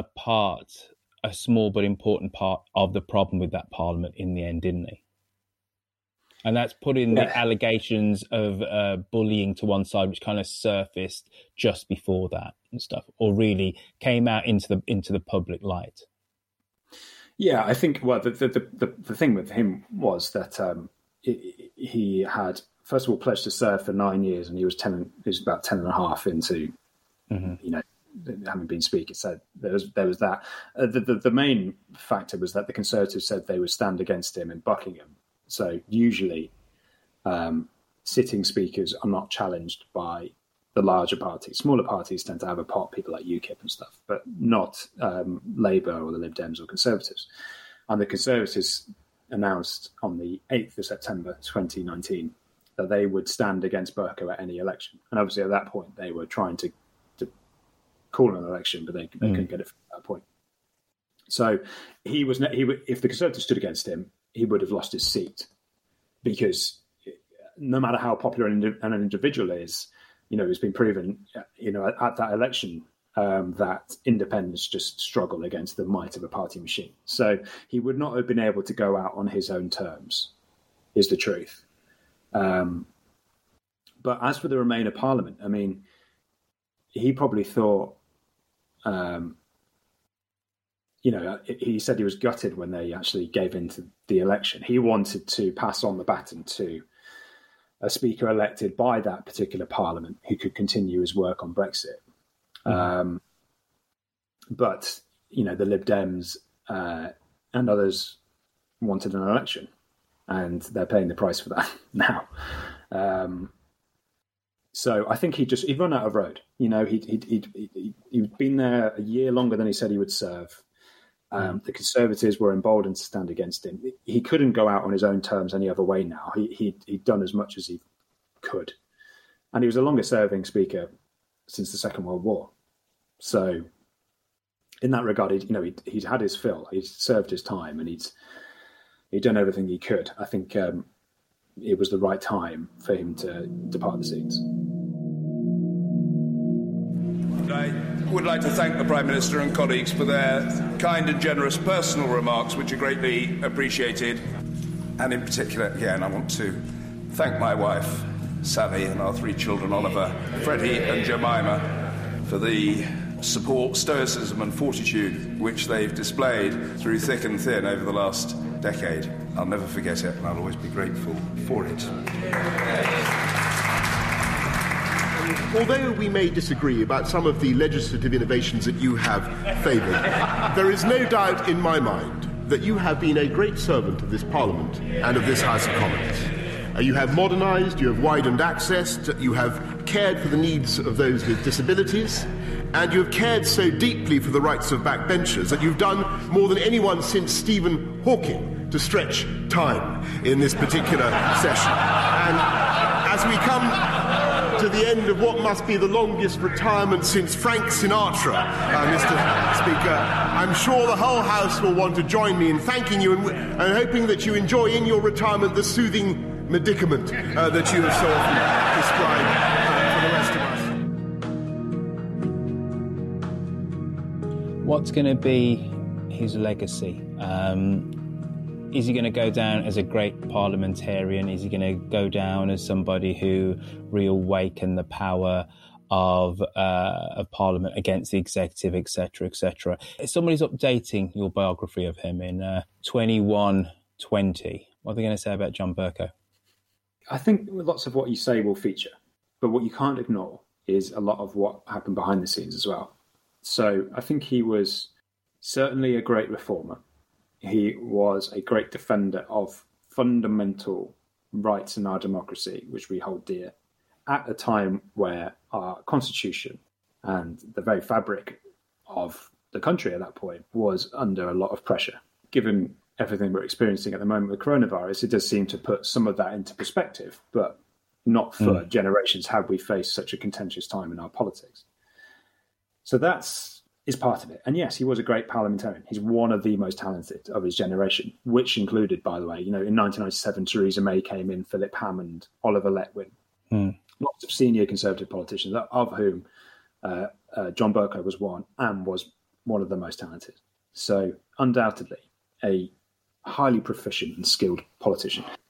small but important part of the problem with that Parliament in the end, didn't he? And that's putting the allegations of bullying to one side, which kind of surfaced just before that and stuff, or really came out into the public light. Yeah, I think the thing with him was that he had, first of all, pledged to serve for 9 years, and he was about 10 and a half into, having been Speaker. So there was that. The main factor was that the Conservatives said they would stand against him in Buckingham. So usually sitting speakers are not challenged by the larger parties. Smaller parties tend to have a pot, people like UKIP and stuff, but not Labour or the Lib Dems or Conservatives. And the Conservatives announced on the 8th of September 2019 that they would stand against Bercow at any election. And obviously at that point they were trying to call an election, but they couldn't get it from that point. So if the Conservatives stood against him, he would have lost his seat, because no matter how popular an individual is, it's been proven, at that election that independents just struggle against the might of a party machine. So he would not have been able to go out on his own terms, is the truth. But as for the Remainer Parliament, I mean, he probably thought, he said he was gutted when they actually gave in to the election. He wanted to pass on the baton to a speaker elected by that particular parliament who could continue his work on Brexit. But, the Lib Dems and others wanted an election, and they're paying the price for that now. So I think he'd run out of road. He'd been there a year longer than he said he would serve. The Conservatives were emboldened to stand against him. He couldn't go out on his own terms any other way now. He'd done as much as he could. And he was the longest serving speaker since the Second World War. So in that regard, he'd had his fill. He'd served his time, and he'd done everything he could. I think it was the right time for him to depart the seats. I would like to thank the Prime Minister and colleagues for their kind and generous personal remarks, which are greatly appreciated. And in particular, again, I want to thank my wife, Sally, and our 3 children, Oliver, Freddie and Jemima, for the support, stoicism and fortitude which they've displayed through thick and thin over the last decade. I'll never forget it, and I'll always be grateful for it. Although we may disagree about some of the legislative innovations that you have favoured, there is no doubt in my mind that you have been a great servant of this Parliament and of this House of Commons. You have modernised, you have widened access, you have cared for the needs of those with disabilities, and you have cared so deeply for the rights of backbenchers that you've done more than anyone since Stephen Hawking to stretch time in this particular session. And as we come to the end of what must be the longest retirement since Frank Sinatra, Mr. Speaker, I'm sure the whole House will want to join me in thanking you and hoping that you enjoy in your retirement the soothing medicament that you have so often described for the rest of us. What's going to be his legacy? Is he going to go down as a great parliamentarian? Is he going to go down as somebody who reawakened the power of Parliament against the executive, etc., etc.? Somebody's updating your biography of him in 2120. What are they going to say about John Bercow? I think lots of what you say will feature, but what you can't ignore is a lot of what happened behind the scenes as well. So I think he was certainly a great reformer. He was a great defender of fundamental rights in our democracy, which we hold dear, at a time where our constitution and the very fabric of the country at that point was under a lot of pressure. Given everything we're experiencing at the moment with coronavirus, it does seem to put some of that into perspective, but not for generations have we faced such a contentious time in our politics. So is part of it. And yes, he was a great parliamentarian. He's one of the most talented of his generation, which included, by the way, in 1997, Theresa May came in, Philip Hammond, Oliver Letwin, lots of senior Conservative politicians, of whom John Bercow was one, and was one of the most talented. So undoubtedly a highly proficient and skilled politician.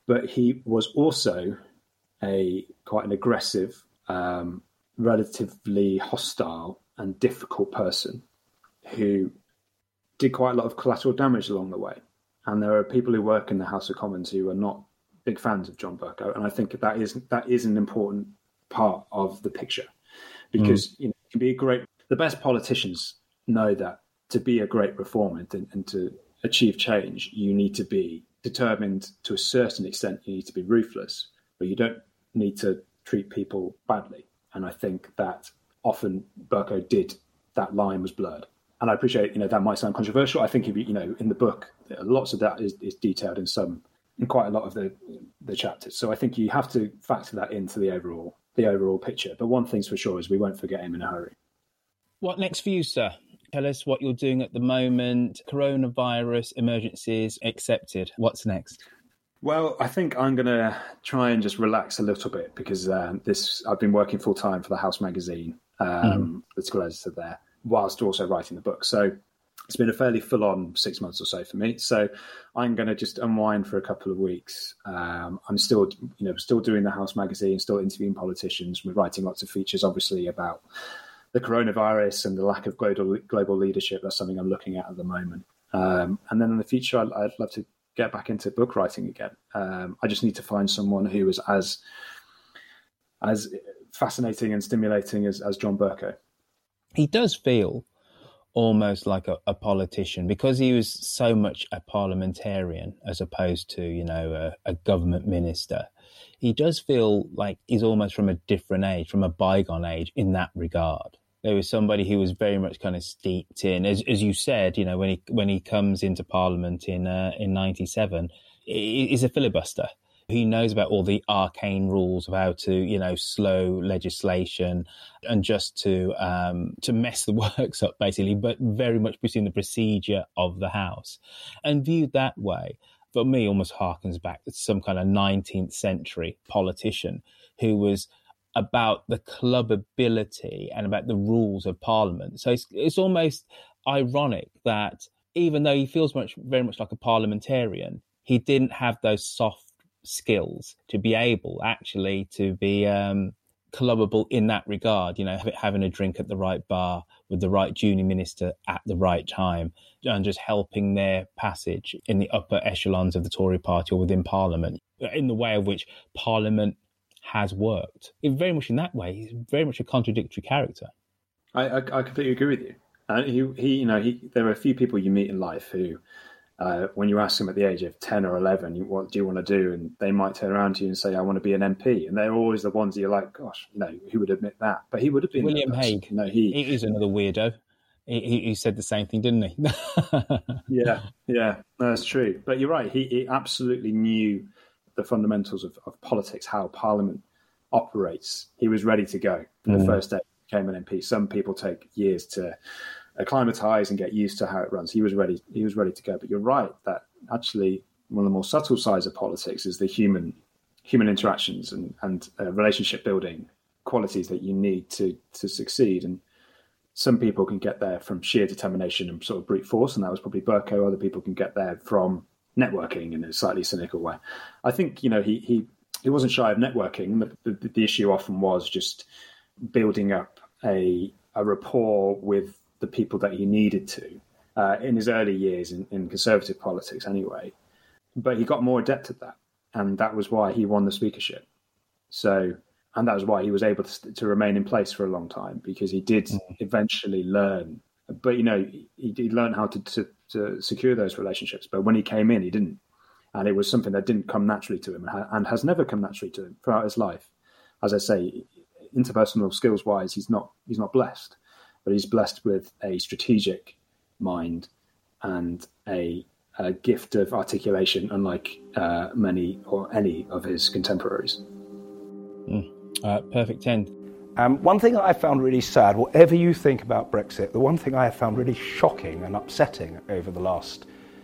but he was also quite an aggressive, relatively hostile and difficult person who did quite a lot of collateral damage along the way. And there are people who work in the House of Commons who are not big fans of John Bercow, and I think that is an important part of the picture, because you can be the best politicians know that to be a great reformer and to achieve change, you need to be determined to a certain extent. You need to be ruthless, but you don't need to treat people badly. And I think that often Bercow did. That line was blurred. And I appreciate, that might sound controversial. I think, in the book, lots of that is detailed in quite a lot of the chapters. So I think you have to factor that into the overall picture. But one thing's for sure is we won't forget him in a hurry. What next for you, sir? Tell us what you're doing at the moment. Coronavirus emergencies accepted. What's next? Well, I think I'm going to try and just relax a little bit, because I've been working full time for the House magazine, political editor there, whilst also writing the book. So it's been a fairly full-on 6 months or so for me. So I'm going to just unwind for a couple of weeks. I'm still doing the House magazine, still interviewing politicians. We're writing lots of features, obviously, about the coronavirus and the lack of global leadership. That's something I'm looking at the moment. And then in the future, I'd love to get back into book writing again. I just need to find someone who is as fascinating and stimulating as John Bercow. He does feel almost like a politician, because he was so much a parliamentarian as opposed to, a government minister. He does feel like he's almost from a different age, from a bygone age in that regard. There was somebody who was very much kind of steeped in, as you said, when he comes into Parliament in 97, he's a filibuster. He knows about all the arcane rules of how to, slow legislation and just to mess the works up, basically, but very much within the procedure of the House. And viewed that way, for me, almost harkens back to some kind of 19th century politician who was about the clubbability and about the rules of Parliament. So it's almost ironic that even though he feels very much like a parliamentarian, he didn't have those soft skills to be able actually to be clubbable in that regard, having a drink at the right bar with the right junior minister at the right time, and just helping their passage in the upper echelons of the Tory party or within Parliament, in the way of which Parliament has worked. Very much in that way, he's very much a contradictory character. I completely agree with you. There are a few people you meet in life who, when you ask them at the age of 10 or 11, what do you want to do? And they might turn around to you and say, I want to be an MP. And they're always the ones that you're like, gosh, who would admit that? But he would have been. William Hague. He is another weirdo. He said the same thing, didn't he? Yeah, no, that's true. But you're right. He absolutely knew the fundamentals of politics, how Parliament operates. He was ready to go from the first day he became an MP. Some people take years to acclimatise and get used to how it runs. He was ready to go. But you're right that actually one of the more subtle sides of politics is the human interactions and relationship building qualities that you need to succeed. And some people can get there from sheer determination and sort of brute force, and that was probably Bercow. Other people can get there from networking in a slightly cynical way. I think, he wasn't shy of networking. The issue often was just building up a rapport with the people that he needed to in his early years in Conservative politics anyway. But he got more adept at that. And that was why he won the speakership. And that was why he was able to remain in place for a long time, because he did eventually learn. But, he learned how to secure those relationships. But when he came in, he didn't. And it was something that didn't come naturally to him and has never come naturally to him throughout his life. As I say, interpersonal skills-wise, he's not blessed. But he's blessed with a strategic mind and a gift of articulation, unlike many or any of his contemporaries. Perfect end. One thing that I found really sad, whatever you think about Brexit, the one thing I have found really shocking and upsetting over the last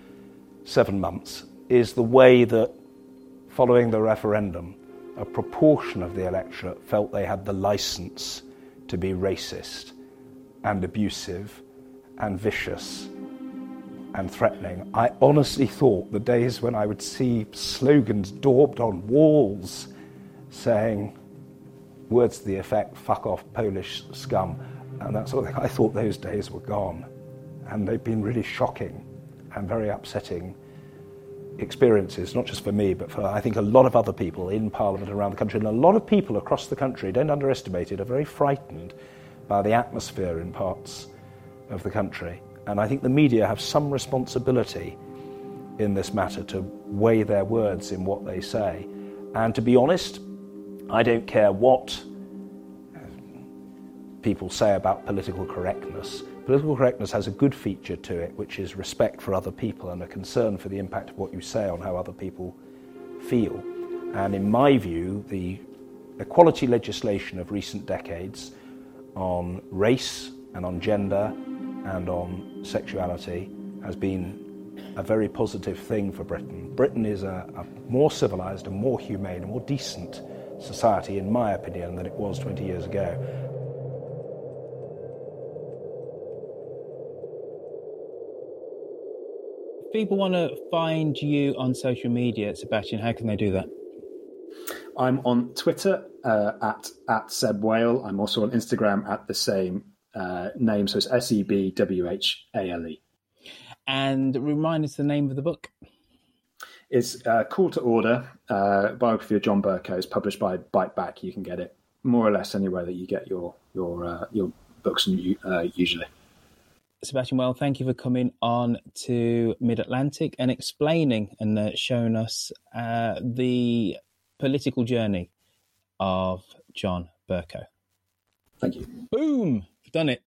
7 months is the way that, following the referendum, a proportion of the electorate felt they had the licence to be racist and abusive and vicious and threatening. I honestly thought the days when I would see slogans daubed on walls saying words to the effect, "fuck off, Polish scum," and that sort of thing, I thought those days were gone. And they've been really shocking and very upsetting experiences, not just for me, but for, I think, a lot of other people in Parliament around the country. And a lot of people across the country, don't underestimate it, are very frightened by the atmosphere in parts of the country. And I think the media have some responsibility in this matter to weigh their words in what they say. And to be honest, I don't care what people say about political correctness. Political correctness has a good feature to it, which is respect for other people and a concern for the impact of what you say on how other people feel. And in my view, the equality legislation of recent decades on race and on gender and on sexuality has been a very positive thing for Britain. Britain is a more civilised and more humane and more decent society, in my opinion, than it was 20 years ago. If people want to find you on social media, Sebastian, how can they do that? I'm on Twitter at Seb Whale. I'm also on Instagram at the same name, so it's SEBWHALE. And remind us the name of the book. It's Call to Order, biography of John Bercow. It's published by Bite Back. You can get it more or less anywhere that you get your books usually. Sebastian Whale, thank you for coming on to Mid-Atlantic and explaining and showing us the political journey of John Bercow. Thank you. Boom! We've done it.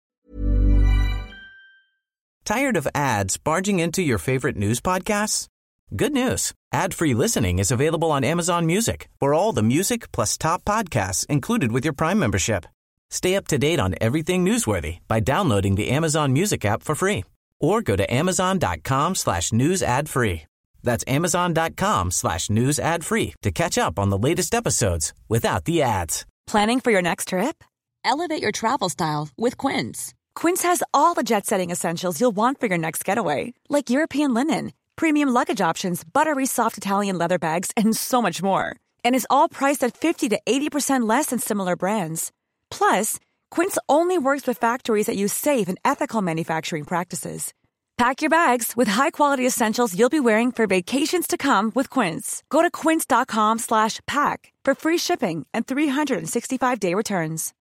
Tired of ads barging into your favorite news podcasts? Good news. Ad-free listening is available on Amazon Music for all the music plus top podcasts included with your Prime membership. Stay up to date on everything newsworthy by downloading the Amazon Music app for free or go to amazon.com/news ad free. That's amazon.com/news ad free to catch up on the latest episodes without the ads. Planning for your next trip? Elevate your travel style with Quince. Quince has all the jet-setting essentials you'll want for your next getaway, like European linen, premium luggage options, buttery soft Italian leather bags, and so much more. And is all priced at 50 to 80% less than similar brands. Plus, Quince only works with factories that use safe and ethical manufacturing practices. Pack your bags with high-quality essentials you'll be wearing for vacations to come with Quince. Go to quince.com/pack for free shipping and 365-day returns.